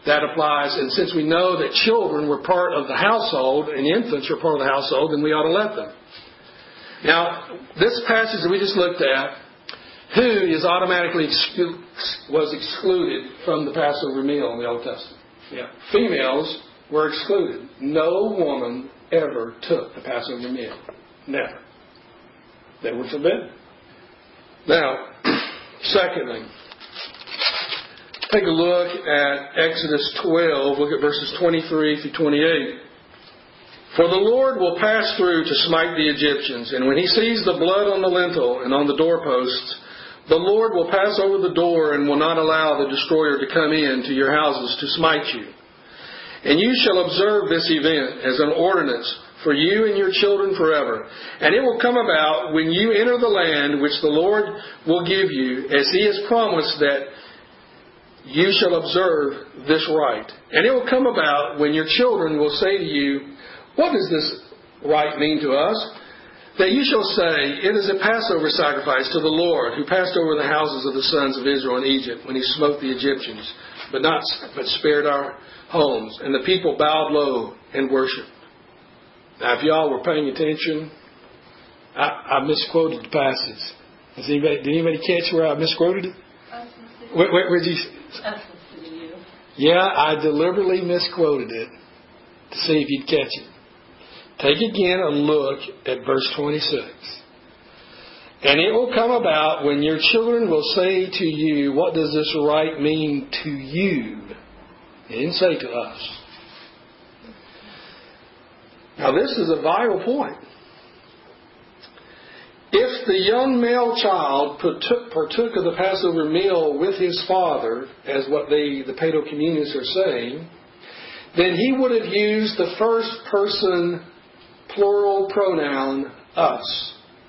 that applies. And since we know that children were part of the household and infants are part of the household, then we ought to let them. Now, this passage that we just looked at, who is automatically was excluded from the Passover meal in the Old Testament? Yeah. Females were excluded. No woman ever took the Passover meal. Never. They were forbidden. Now, secondly, take a look at Exodus 12. Look at verses 23 through 28. For the Lord will pass through to smite the Egyptians, and when he sees the blood on the lintel and on the doorposts, the Lord will pass over the door and will not allow the destroyer to come in to your houses to smite you. And you shall observe this event as an ordinance for you and your children forever. And it will come about when you enter the land which the Lord will give you, as he has promised, that you shall observe this rite. And it will come about when your children will say to you, what does this rite mean to us? That you shall say, it is a Passover sacrifice to the Lord, who passed over the houses of the sons of Israel in Egypt when he smote the Egyptians, but spared our homes. And the people bowed low and worshipped. Now, if y'all were paying attention, I misquoted the passage. Did anybody catch where I misquoted it? Where did you? Yeah, I deliberately misquoted it to see if you'd catch it. Take again a look at verse 26. And it will come about when your children will say to you, what does this rite mean to you? He didn't say to us. Now this is a vital point. If the young male child partook of the Passover meal with his father, as what the Paedo-communists are saying, then he would have used the first person plural pronoun, us.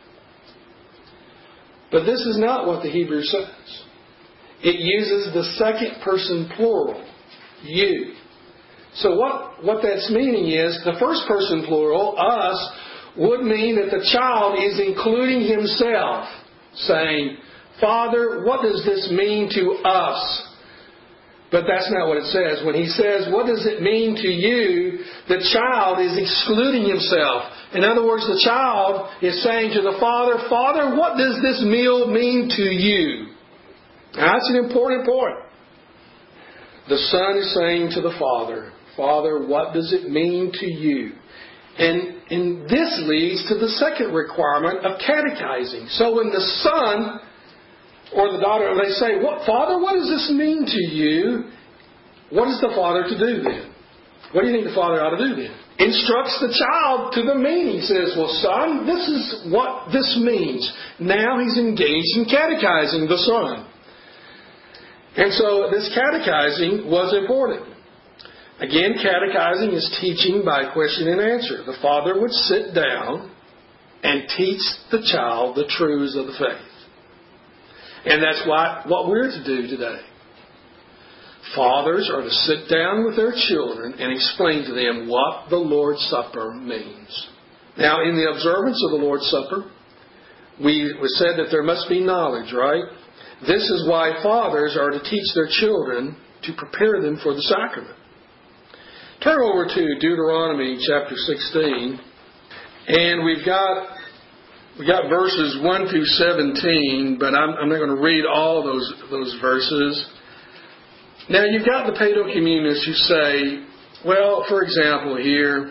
But this is not what the Hebrew says. It uses the second person plural, you. So what that's meaning is, the first person plural, us, would mean that the child is including himself, saying, Father, what does this mean to us? But that's not what it says. When he says, what does it mean to you? The child is excluding himself. In other words, the child is saying to the father, Father, what does this meal mean to you? Now, that's an important point. The son is saying to the father, Father, what does it mean to you? And this leads to the second requirement of catechizing. So when the son or the daughter, they say, Father, what does this mean to you? What is the father to do then? What do you think the father ought to do then? Instructs the child to the meaning. Says, well, son, this is what this means. Now he's engaged in catechizing the son. And so this catechizing was important. Again, catechizing is teaching by question and answer. The father would sit down and teach the child the truths of the faith. And that's what we're to do today. Fathers are to sit down with their children and explain to them what the Lord's Supper means. Now, in the observance of the Lord's Supper, we said that there must be knowledge, right? This is why fathers are to teach their children to prepare them for the sacrament. Turn over to Deuteronomy chapter 16, and we've got verses 1 through 17, but I'm not going to read all those verses. Now, you've got the Paedo-communists who say, well, for example, here,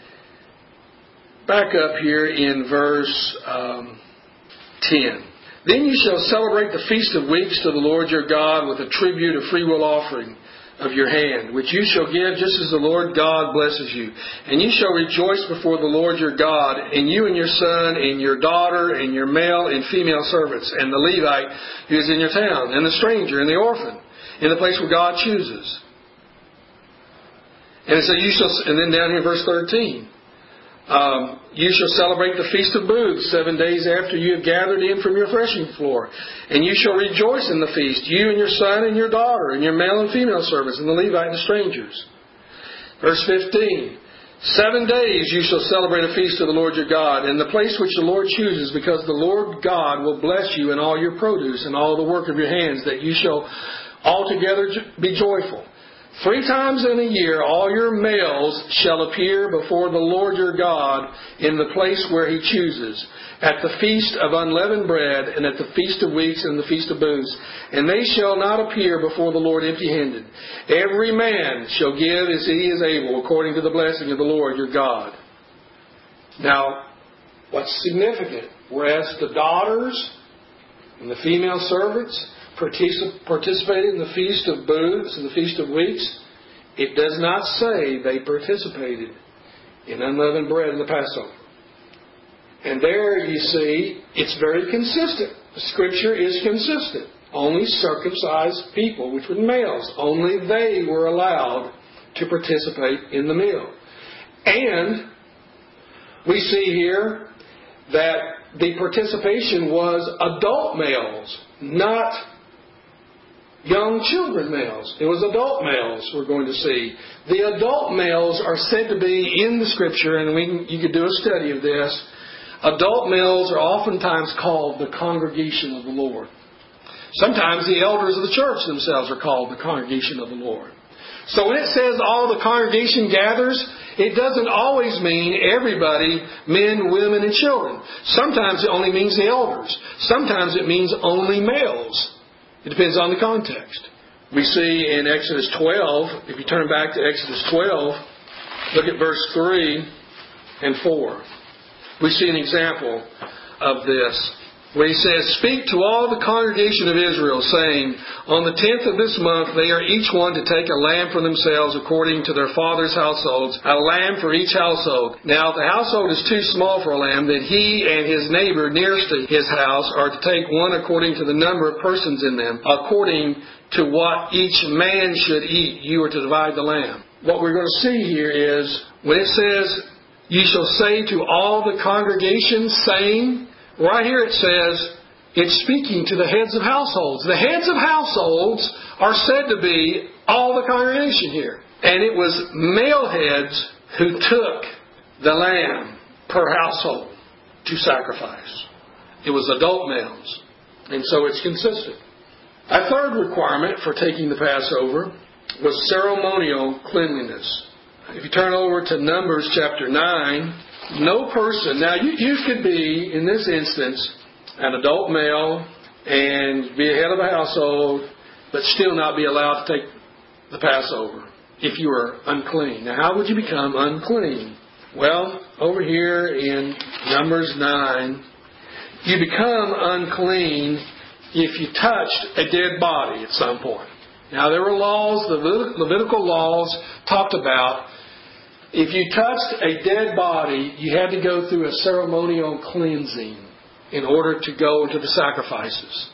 back up here in verse 10. Then you shall celebrate the Feast of Weeks to the Lord your God with a tribute of freewill offering of your hand, which you shall give just as the Lord God blesses you. And you shall rejoice before the Lord your God, and you and your son, and your daughter, and your male and female servants, and the Levite who is in your town, and the stranger, and the orphan, in the place where God chooses. And so and then down here verse 13. You shall celebrate the Feast of Booths 7 days after you have gathered in from your threshing floor. And you shall rejoice in the feast, you and your son and your daughter, and your male and female servants, and the Levite and the strangers. Verse 15. 7 days you shall celebrate a feast to the Lord your God, in the place which the Lord chooses, because the Lord God will bless you in all your produce and all the work of your hands, that you shall altogether be joyful. 3 times in a year all your males shall appear before the Lord your God in the place where He chooses, at the feast of unleavened bread, and at the feast of weeks, and the feast of booths. And they shall not appear before the Lord empty-handed. Every man shall give as he is able, according to the blessing of the Lord your God. Now, what's significant? Whereas the daughters and the female servants participated in the Feast of Booths and the Feast of Weeks, it does not say they participated in unleavened bread in the Passover. And there you see, it's very consistent. The Scripture is consistent. Only circumcised people, which were males, only they were allowed to participate in the meal. And we see here that the participation was adult males, not young children males. It was adult males we're going to see. The adult males are said to be in the Scripture, and you could do a study of this. Adult males are oftentimes called the congregation of the Lord. Sometimes the elders of the church themselves are called the congregation of the Lord. So when it says all the congregation gathers, it doesn't always mean everybody, men, women, and children. Sometimes it only means the elders. Sometimes it means only males. It depends on the context. We see in Exodus 12, if you turn back to Exodus 12, look at verse 3 and 4. We see an example of this, where he says, "Speak to all the congregation of Israel, saying, on the 10th of this month they are each one to take a lamb for themselves according to their father's households, a lamb for each household. Now if the household is too small for a lamb, then he and his neighbor nearest to his house are to take one according to the number of persons in them, according to what each man should eat. You are to divide the lamb." What we're going to see here is, when it says, "You shall say to all the congregation, saying," right here it says, it's speaking to the heads of households. The heads of households are said to be all the congregation here. And it was male heads who took the lamb per household to sacrifice. It was adult males. And so it's consistent. A third requirement for taking the Passover was ceremonial cleanliness. If you turn over to Numbers chapter 9, no person, now you could be, in this instance, an adult male and be a head of a household, but still not be allowed to take the Passover if you were unclean. Now, how would you become unclean? Well, over here in Numbers 9, you become unclean if you touched a dead body at some point. Now, there were laws, the Levitical laws talked about, if you touched a dead body, you had to go through a ceremonial cleansing in order to go into the sacrifices.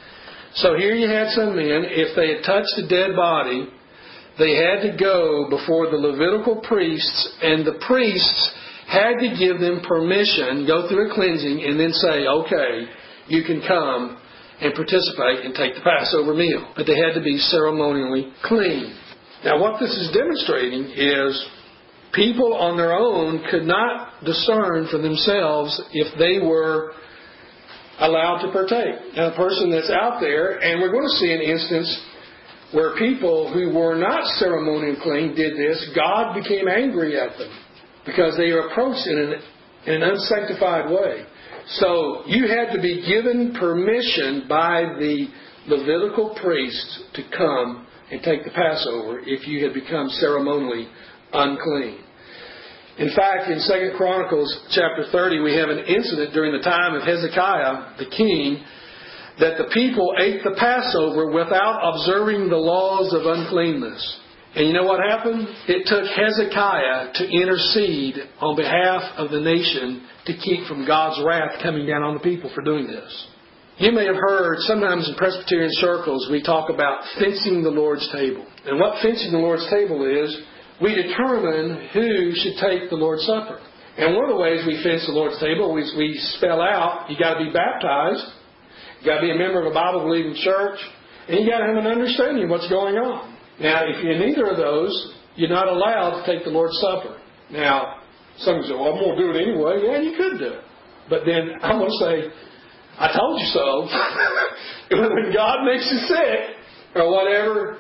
So here you had some men, if they had touched a dead body, they had to go before the Levitical priests, and the priests had to give them permission, go through a cleansing, and then say, okay, you can come and participate and take the Passover meal. But they had to be ceremonially clean. Now what this is demonstrating is people on their own could not discern for themselves if they were allowed to partake. Now, a person that's out there, and we're going to see an instance where people who were not ceremonially clean did this, God became angry at them because they were approached in an unsanctified way. So you had to be given permission by the Levitical priests to come and take the Passover if you had become ceremonially unclean. In fact, in 2 Chronicles chapter 30, we have an incident during the time of Hezekiah, the king, that the people ate the Passover without observing the laws of uncleanness. And you know what happened? It took Hezekiah to intercede on behalf of the nation to keep from God's wrath coming down on the people for doing this. You may have heard, sometimes in Presbyterian circles, we talk about fencing the Lord's table. And what fencing the Lord's table is, we determine who should take the Lord's Supper. And one of the ways we fence the Lord's table is we spell out, you got to be baptized, you got to be a member of a Bible-believing church, and you got to have an understanding of what's going on. Now, if you're neither of those, you're not allowed to take the Lord's Supper. Now, some say, well, I'm going to do it anyway. Yeah, you could do it. But then I'm going to say, I told you so. When God makes you sick or whatever,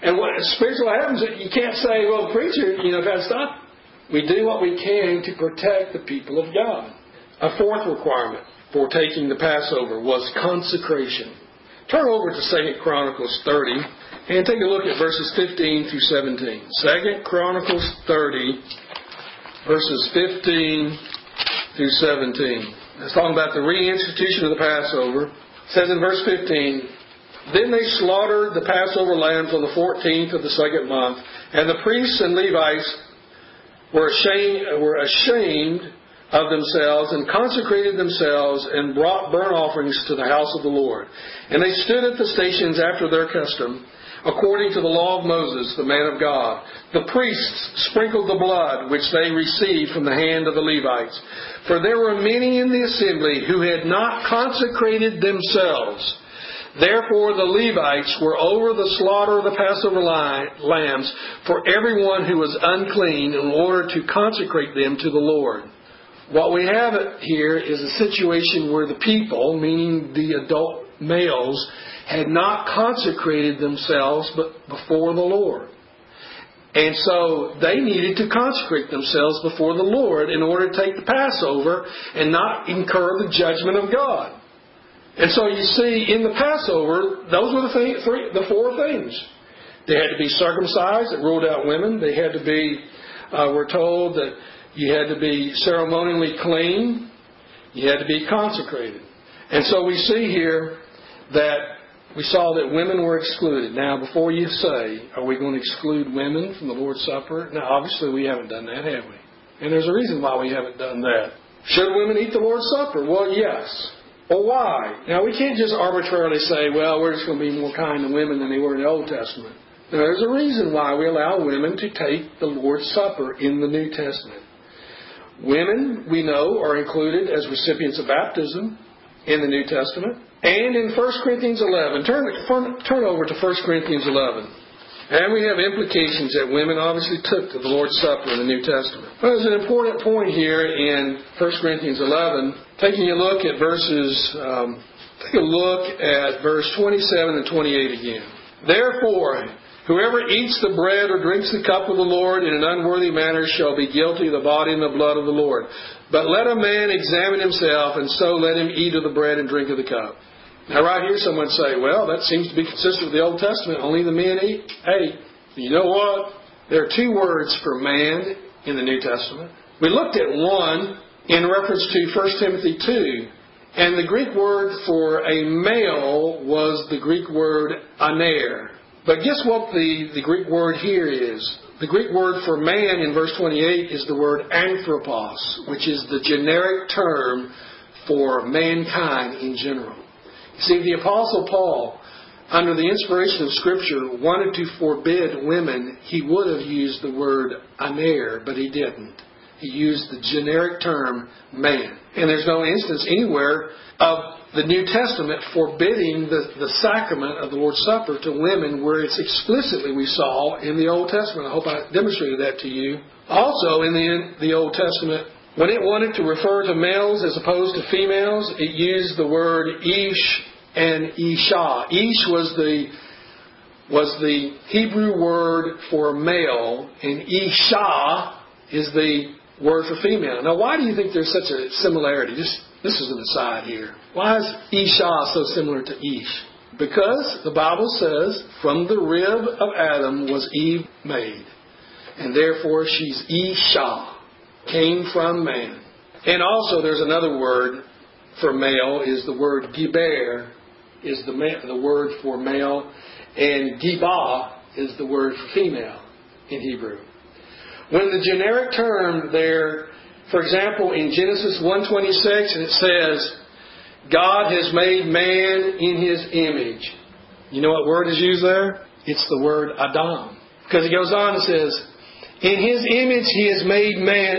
And what spiritual happens, you can't say, well, preacher, got to stop. We do what we can to protect the people of God. A fourth requirement for taking the Passover was consecration. Turn over to 2 Chronicles 30 and take a look at verses 15 through 17. 2 Chronicles 30, verses 15 through 17. It's talking about the reinstitution of the Passover. It says in verse 15, Then they slaughtered the Passover lambs on the 14th of the second month, and the priests and Levites were ashamed of themselves and consecrated themselves and brought burnt offerings to the house of the Lord. And they stood at the stations after their custom, according to the law of Moses, the man of God. The priests sprinkled the blood which they received from the hand of the Levites. For there were many in the assembly who had not consecrated themselves. Therefore the Levites were over the slaughter of the Passover lambs for everyone who was unclean in order to consecrate them to the Lord. What we have here is a situation where the people, meaning the adult males, had not consecrated themselves before the Lord. And so they needed to consecrate themselves before the Lord in order to take the Passover and not incur the judgment of God. And so you see, in the Passover, those were the four things. They had to be circumcised. It ruled out women. They had to be, we're told that you had to be ceremonially clean. You had to be consecrated. And so we see here that we saw that women were excluded. Now, before you say, are we going to exclude women from the Lord's Supper? Now, obviously we haven't done that, have we? And there's a reason why we haven't done that. Should women eat the Lord's Supper? Well, yes. Well, why? Now, we can't just arbitrarily say, well, we're just going to be more kind to women than they were in the Old Testament. Now, there's a reason why we allow women to take the Lord's Supper in the New Testament. Women, we know, are included as recipients of baptism in the New Testament. And in 1 Corinthians 11, turn over to 1 Corinthians 11. And we have implications that women obviously took to the Lord's Supper in the New Testament. Well, there's an important point here in 1 Corinthians 11. Taking a look at verse 27 and 28 again. Therefore, whoever eats the bread or drinks the cup of the Lord in an unworthy manner shall be guilty of the body and the blood of the Lord. But let a man examine himself, and so let him eat of the bread and drink of the cup. Now, right here, someone say, well, that seems to be consistent with the Old Testament. Only the men eat. Hey, you know what? There are two words for man in the New Testament. We looked at one in reference to 1 Timothy 2. And the Greek word for a male was the Greek word aner. But guess what the Greek word here is? The Greek word for man in verse 28 is the word anthropos, which is the generic term for mankind in general. You see, the Apostle Paul, under the inspiration of Scripture, wanted to forbid women. He would have used the word aner, but he didn't. He used the generic term man. And there's no instance anywhere of the New Testament forbidding the sacrament of the Lord's Supper to women, where it's explicitly we saw in the Old Testament. I hope I demonstrated that to you. Also in the Old Testament, when it wanted to refer to males as opposed to females, it used the word ish and isha. Ish was the Hebrew word for male, and isha is the word for female. Now, why do you think there's such a similarity? This is an aside here. Why is isha so similar to ish? Because the Bible says, from the rib of Adam was Eve made. And therefore she's isha, came from man. And also there's another word for male, is the word giber, is the word for male. And gibah is the word for female in Hebrew. When the generic term there, for example, in Genesis 1:26, and it says, God has made man in His image. You know what word is used there? It's the word Adam. Because it goes on and says, in His image He has made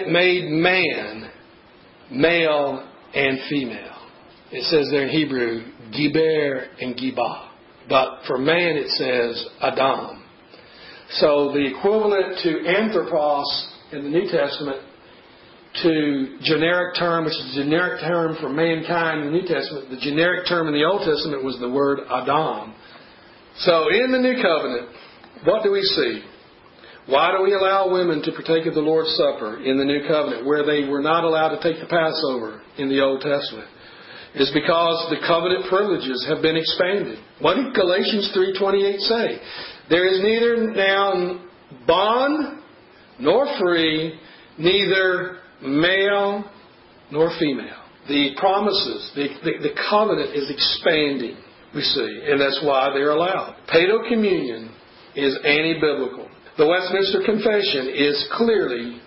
man, male and female. It says there in Hebrew, giber and gibah. But for man it says Adam. So the equivalent to anthropos in the New Testament to generic term, which is the generic term for mankind in the New Testament, the generic term in the Old Testament was the word Adam. So in the New Covenant, what do we see? Why do we allow women to partake of the Lord's Supper in the New Covenant where they were not allowed to take the Passover in the Old Testament? It's because the covenant privileges have been expanded. What did Galatians 3:28 say? There is neither now bond nor free, neither male nor female. The promises, the covenant is expanding, we see, and that's why they're allowed. Paedo-communion is anti-biblical. The Westminster Confession is clearly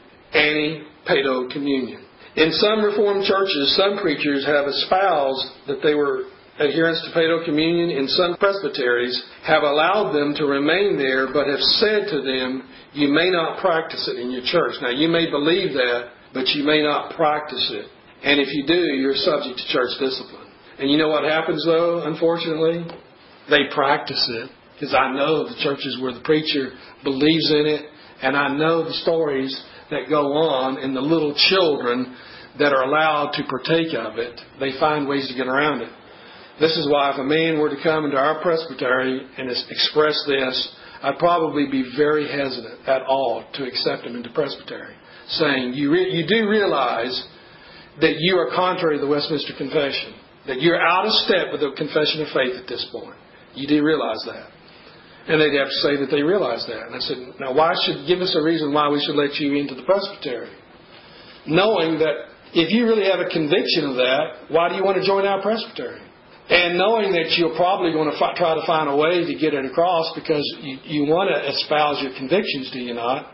anti-paedo-communion. In some Reformed churches, some preachers have espoused that they were adherents to paedo-communion. In some presbyteries have allowed them to remain there, but have said to them, you may not practice it in your church. Now, you may believe that, but you may not practice it. And if you do, you're subject to church discipline. And you know what happens, though, unfortunately? They practice it. Because I know the churches where the preacher believes in it, and I know the stories that go on, and the little children that are allowed to partake of it, they find ways to get around it. This is why if a man were to come into our presbytery and express this, I'd probably be very hesitant at all to accept him into presbytery, saying, you do realize that you are contrary to the Westminster Confession, that you're out of step with the Confession of Faith at this point. You do realize that. And they'd have to say that they realize that. And I said, now give us a reason why we should let you into the presbytery. Knowing that if you really have a conviction of that, why do you want to join our presbytery? And knowing that you're probably going to try to find a way to get it across because you want to espouse your convictions, do you not?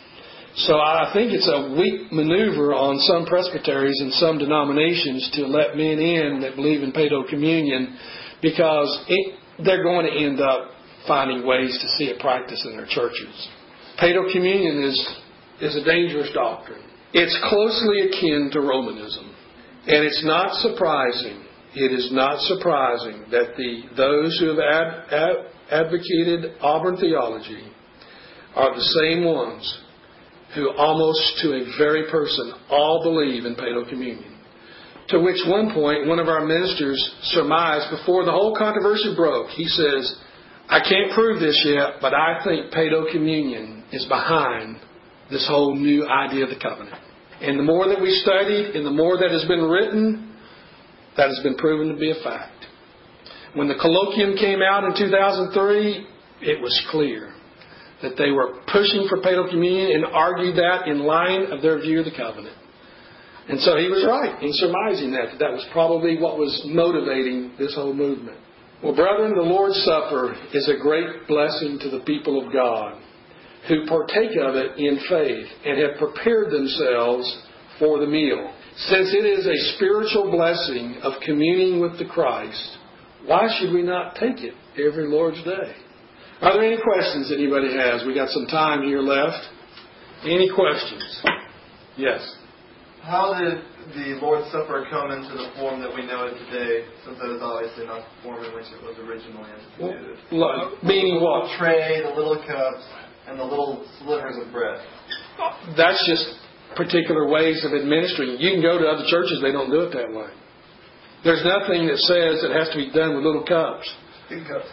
So I think it's a weak maneuver on some presbyteries and some denominations to let men in that believe in paedo-communion because they're going to end up finding ways to see it practiced in their churches. Paedo-communion is a dangerous doctrine. It's closely akin to Romanism. And it's not surprising, it is not surprising that those who have advocated Auburn theology are the same ones who almost to a very person all believe in paedo-communion. To which one point, one of our ministers surmised before the whole controversy broke, he says, I can't prove this yet, but I think paedo-communion is behind this whole new idea of the covenant. And the more that we studied and the more that has been written, that has been proven to be a fact. When the colloquium came out in 2003, it was clear that they were pushing for paedo-communion and argued that in line of their view of the covenant. And so he was right in surmising that was probably what was motivating this whole movement. Well, brethren, the Lord's Supper is a great blessing to the people of God who partake of it in faith and have prepared themselves for the meal. Since it is a spiritual blessing of communing with the Christ, why should we not take it every Lord's Day? Are there any questions anybody has? We got some time here left. Any questions? Yes. How did the Lord's Supper come into the form that we know it today, since that is obviously not the form in which it was originally instituted? Meaning what? The tray, the little cups, and the little slivers of bread. That's just particular ways of administering. You can go to other churches, they don't do it that way. There's nothing that says it has to be done with little cups. Big cups.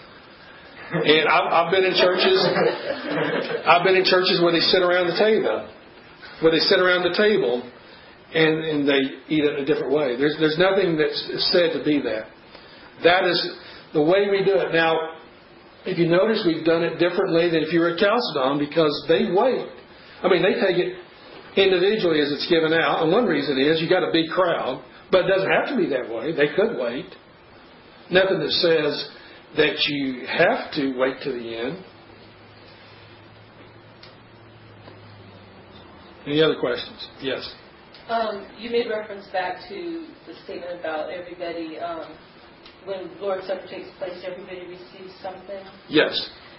And I've been in churches. I've been in churches where they sit around the table, and they eat it a different way. There's nothing that's said to be that. That is the way we do it. Now, if you notice, we've done it differently than if you were at Chalcedon because they wait. I mean, they take it individually as it's given out. And one reason is you got a big crowd, but it doesn't have to be that way. They could wait. Nothing that says that you have to wait to the end. Any other questions? Yes. You made reference back to the statement about everybody, when Lord's Supper takes place, everybody receives something. Yes.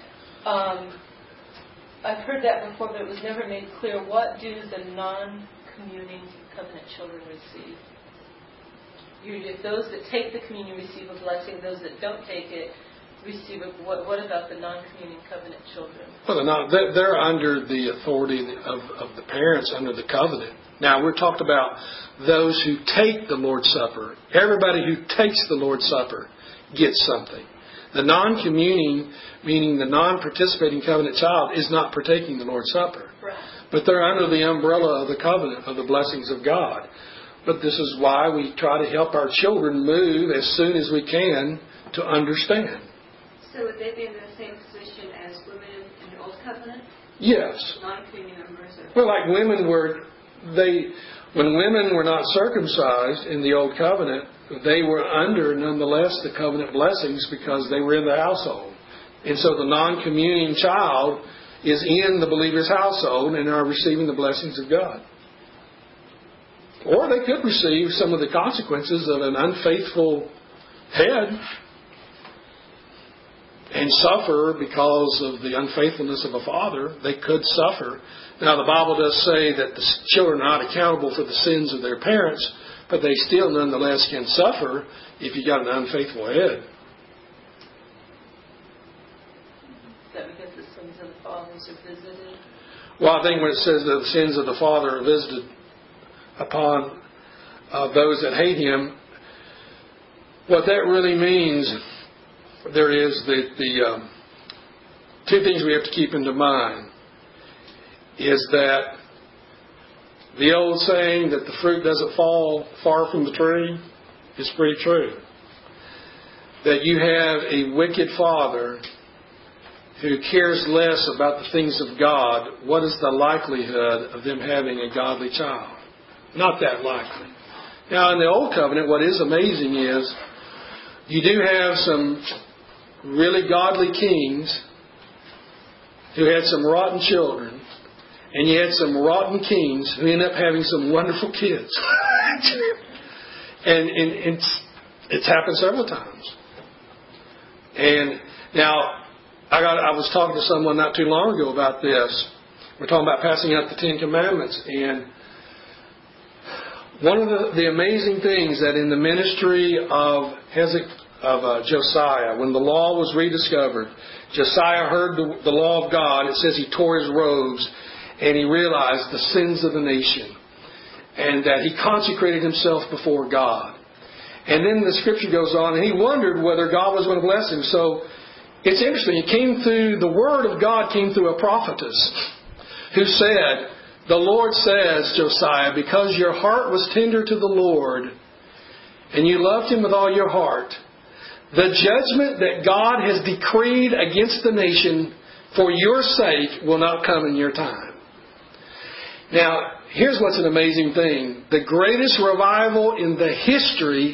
I've heard that before, but it was never made clear. What do the non-communing covenant children receive? If those that take the communion receive a blessing, those that don't take it receive a... What about the non-communing covenant children? Well, they're under the authority of the parents under the covenant. Now, we're talking about those who take the Lord's Supper. Everybody who takes the Lord's Supper gets something. The non-communing, meaning the non-participating covenant child, is not partaking the Lord's Supper. Right. But they're under the umbrella of the covenant of the blessings of God. But this is why we try to help our children move as soon as we can to understand. So would they be in the same position as women in the Old Covenant? Yes. Non-communion members? Well, like women were, when women were not circumcised in the Old Covenant, they were under, nonetheless, the covenant blessings because they were in the household. And so the non-communing child is in the believer's household and are receiving the blessings of God. Or they could receive some of the consequences of an unfaithful head and suffer because of the unfaithfulness of a father. They could suffer. Now, the Bible does say that the children are not accountable for the sins of their parents, but they still nonetheless can suffer if you got an unfaithful head. Is that because the sins of the fathers are visited? Well, I think when it says that the sins of the father are visited upon those that hate him, what that really means, there is the two things we have to keep into mind, is that the old saying that the fruit doesn't fall far from the tree is pretty true. That you have a wicked father who cares less about the things of God, what is the likelihood of them having a godly child? Not that likely. Now, in the Old Covenant, what is amazing is you do have some really godly kings who had some rotten children, and you had some rotten kings who end up having some wonderful kids. and it's happened several times. And now, I was talking to someone not too long ago about this. We're talking about passing out the Ten Commandments, and one of the amazing things that in the ministry of Josiah, when the law was rediscovered, Josiah heard the law of God. It says he tore his robes and he realized the sins of the nation and that he consecrated himself before God. And then the scripture goes on and he wondered whether God was going to bless him. So it's interesting. The word of God came through a prophetess who said, "The Lord says, Josiah, because your heart was tender to the Lord and you loved Him with all your heart, the judgment that God has decreed against the nation for your sake will not come in your time." Now, here's what's an amazing thing. The greatest revival in the history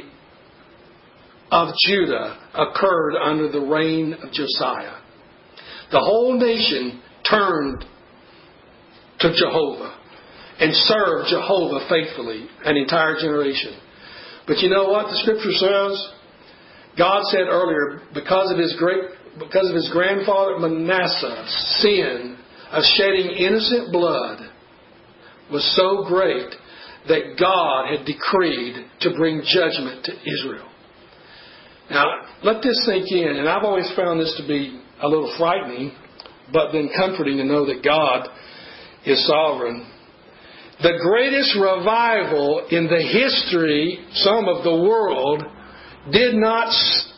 of Judah occurred under the reign of Josiah. The whole nation turned to Jehovah and served Jehovah faithfully, an entire generation. But you know what the scripture says? God said earlier, because of his grandfather Manasseh's sin of shedding innocent blood was so great that God had decreed to bring judgment to Israel. Now, let this sink in, and I've always found this to be a little frightening, but then comforting to know that God is sovereign. The greatest revival in the history, some of the world, did not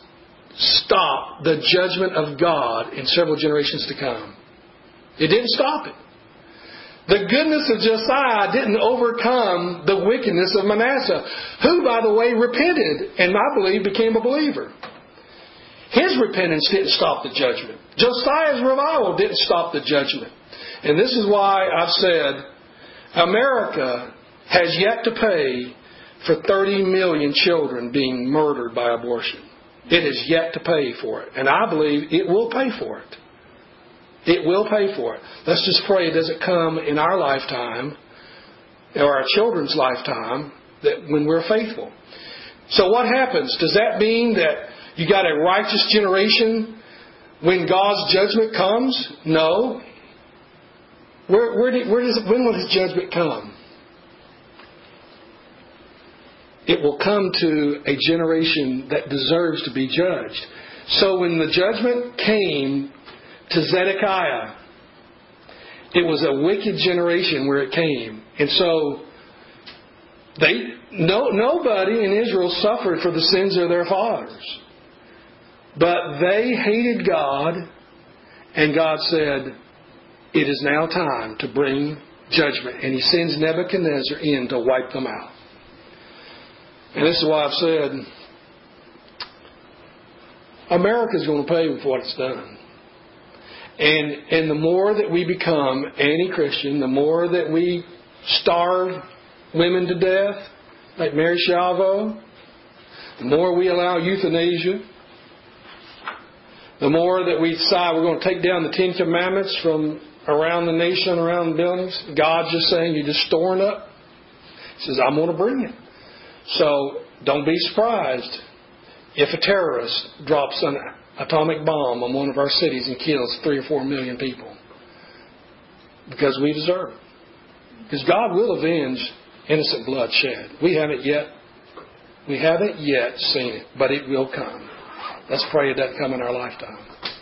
stop the judgment of God in several generations to come. It didn't stop it. The goodness of Josiah didn't overcome the wickedness of Manasseh, who, by the way, repented and I believe became a believer. His repentance didn't stop the judgment. Josiah's revival didn't stop the judgment. And this is why I've said America has yet to pay for 30 million children being murdered by abortion. It is yet to pay for it. And I believe it will pay for it. It will pay for it. Let's just pray it doesn't come in our lifetime or our children's lifetime, that when we're faithful. So what happens? Does that mean that you got a righteous generation when God's judgment comes? No. When will His judgment come? It will come to a generation that deserves to be judged. So when the judgment came to Zedekiah, it was a wicked generation where it came. And so nobody in Israel suffered for the sins of their fathers. But they hated God, and God said, it is now time to bring judgment. And He sends Nebuchadnezzar in to wipe them out. And this is why I've said, America's going to pay for what it's done. And the more that we become anti-Christian, the more that we starve women to death, like Mary Shalvo, the more we allow euthanasia, the more that we decide we're going to take down the Ten Commandments from around the nation, around the buildings. God's just saying, you're just storing up. He says, I'm going to bring it. So don't be surprised if a terrorist drops an atomic bomb on one of our cities and kills 3 or 4 million people. Because we deserve it. Because God will avenge innocent blood shed. We haven't yet seen it, but it will come. Let's pray it doesn't come in our lifetime.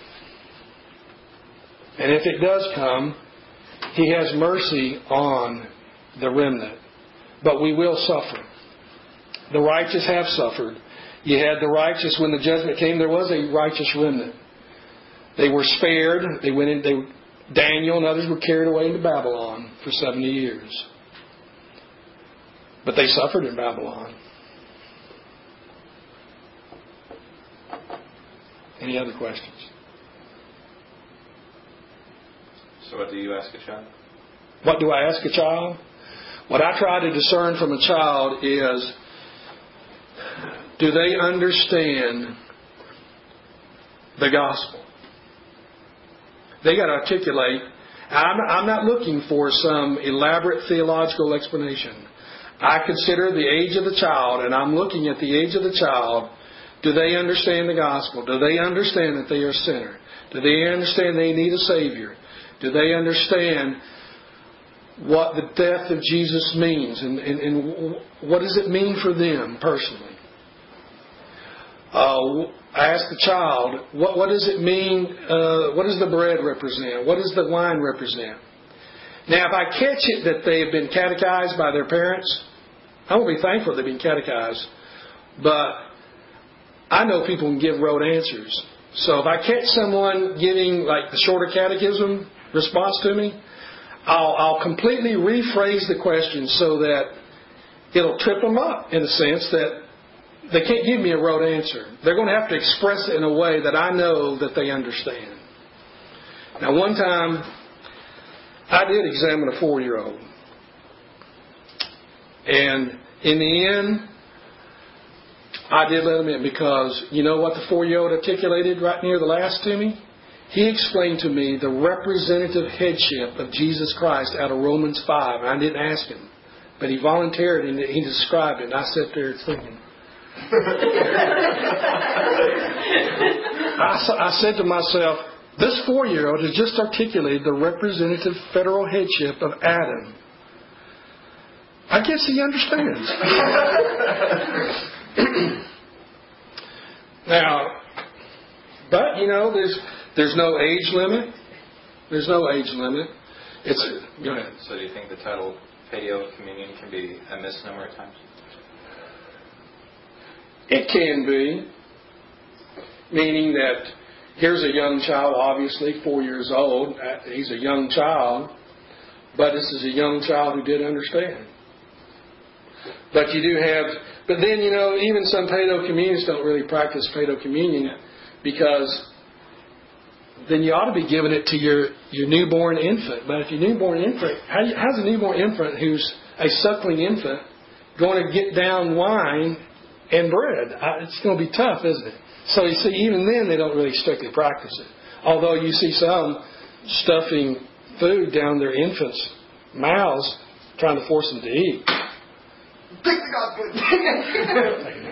And if it does come, He has mercy on the remnant. But we will suffer. The righteous have suffered. You had the righteous, when the judgment came, there was a righteous remnant. They were spared. Daniel and others were carried away into Babylon for 70 years. But they suffered in Babylon. Any other questions? So what do you ask a child? What do I ask a child? What I try to discern from a child is, do they understand the gospel? They got to articulate. I'm not looking for some elaborate theological explanation. I consider the age of the child, and I'm looking at the age of the child. Do they understand the gospel? Do they understand that they are a sinner? Do they understand they need a Savior? Do they understand what the death of Jesus means? And what does it mean for them personally? I ask the child, what does it mean? What does the bread represent? What does the wine represent? Now, if I catch it that they have been catechized by their parents, I will be thankful they've been catechized. But I know people can give rote answers. So if I catch someone giving like the shorter catechism response to me, I'll completely rephrase the question so that it'll trip them up in a sense that they can't give me a rote answer. They're going to have to express it in a way that I know that they understand. Now, one time, I did examine a 4-year-old. And in the end, I did let him in because you know what the 4-year-old articulated right near the last to me? He explained to me the representative headship of Jesus Christ out of Romans 5. And I didn't ask him. But he volunteered and he described it. And I sat there thinking. I said to myself, this 4-year-old has just articulated the representative federal headship of Adam. I guess he understands. Now, but you know, there's no age limit. There's no age limit. Go ahead. So do you think the title Paedio Communion can be a misnomer at times? It can be. Meaning that here's a young child, obviously 4 years old. He's a young child. But this is a young child who did understand. But you do have... But then, you know, even some Paedio communions don't really practice Paedio communion because then you ought to be giving it to your newborn infant. But if your newborn infant... How's a newborn infant who's a suckling infant going to get down wine and bread? It's going to be tough, isn't it? So you see, even then they don't really strictly practice it. Although you see some stuffing food down their infants' mouths, trying to force them to eat. Pick the God good.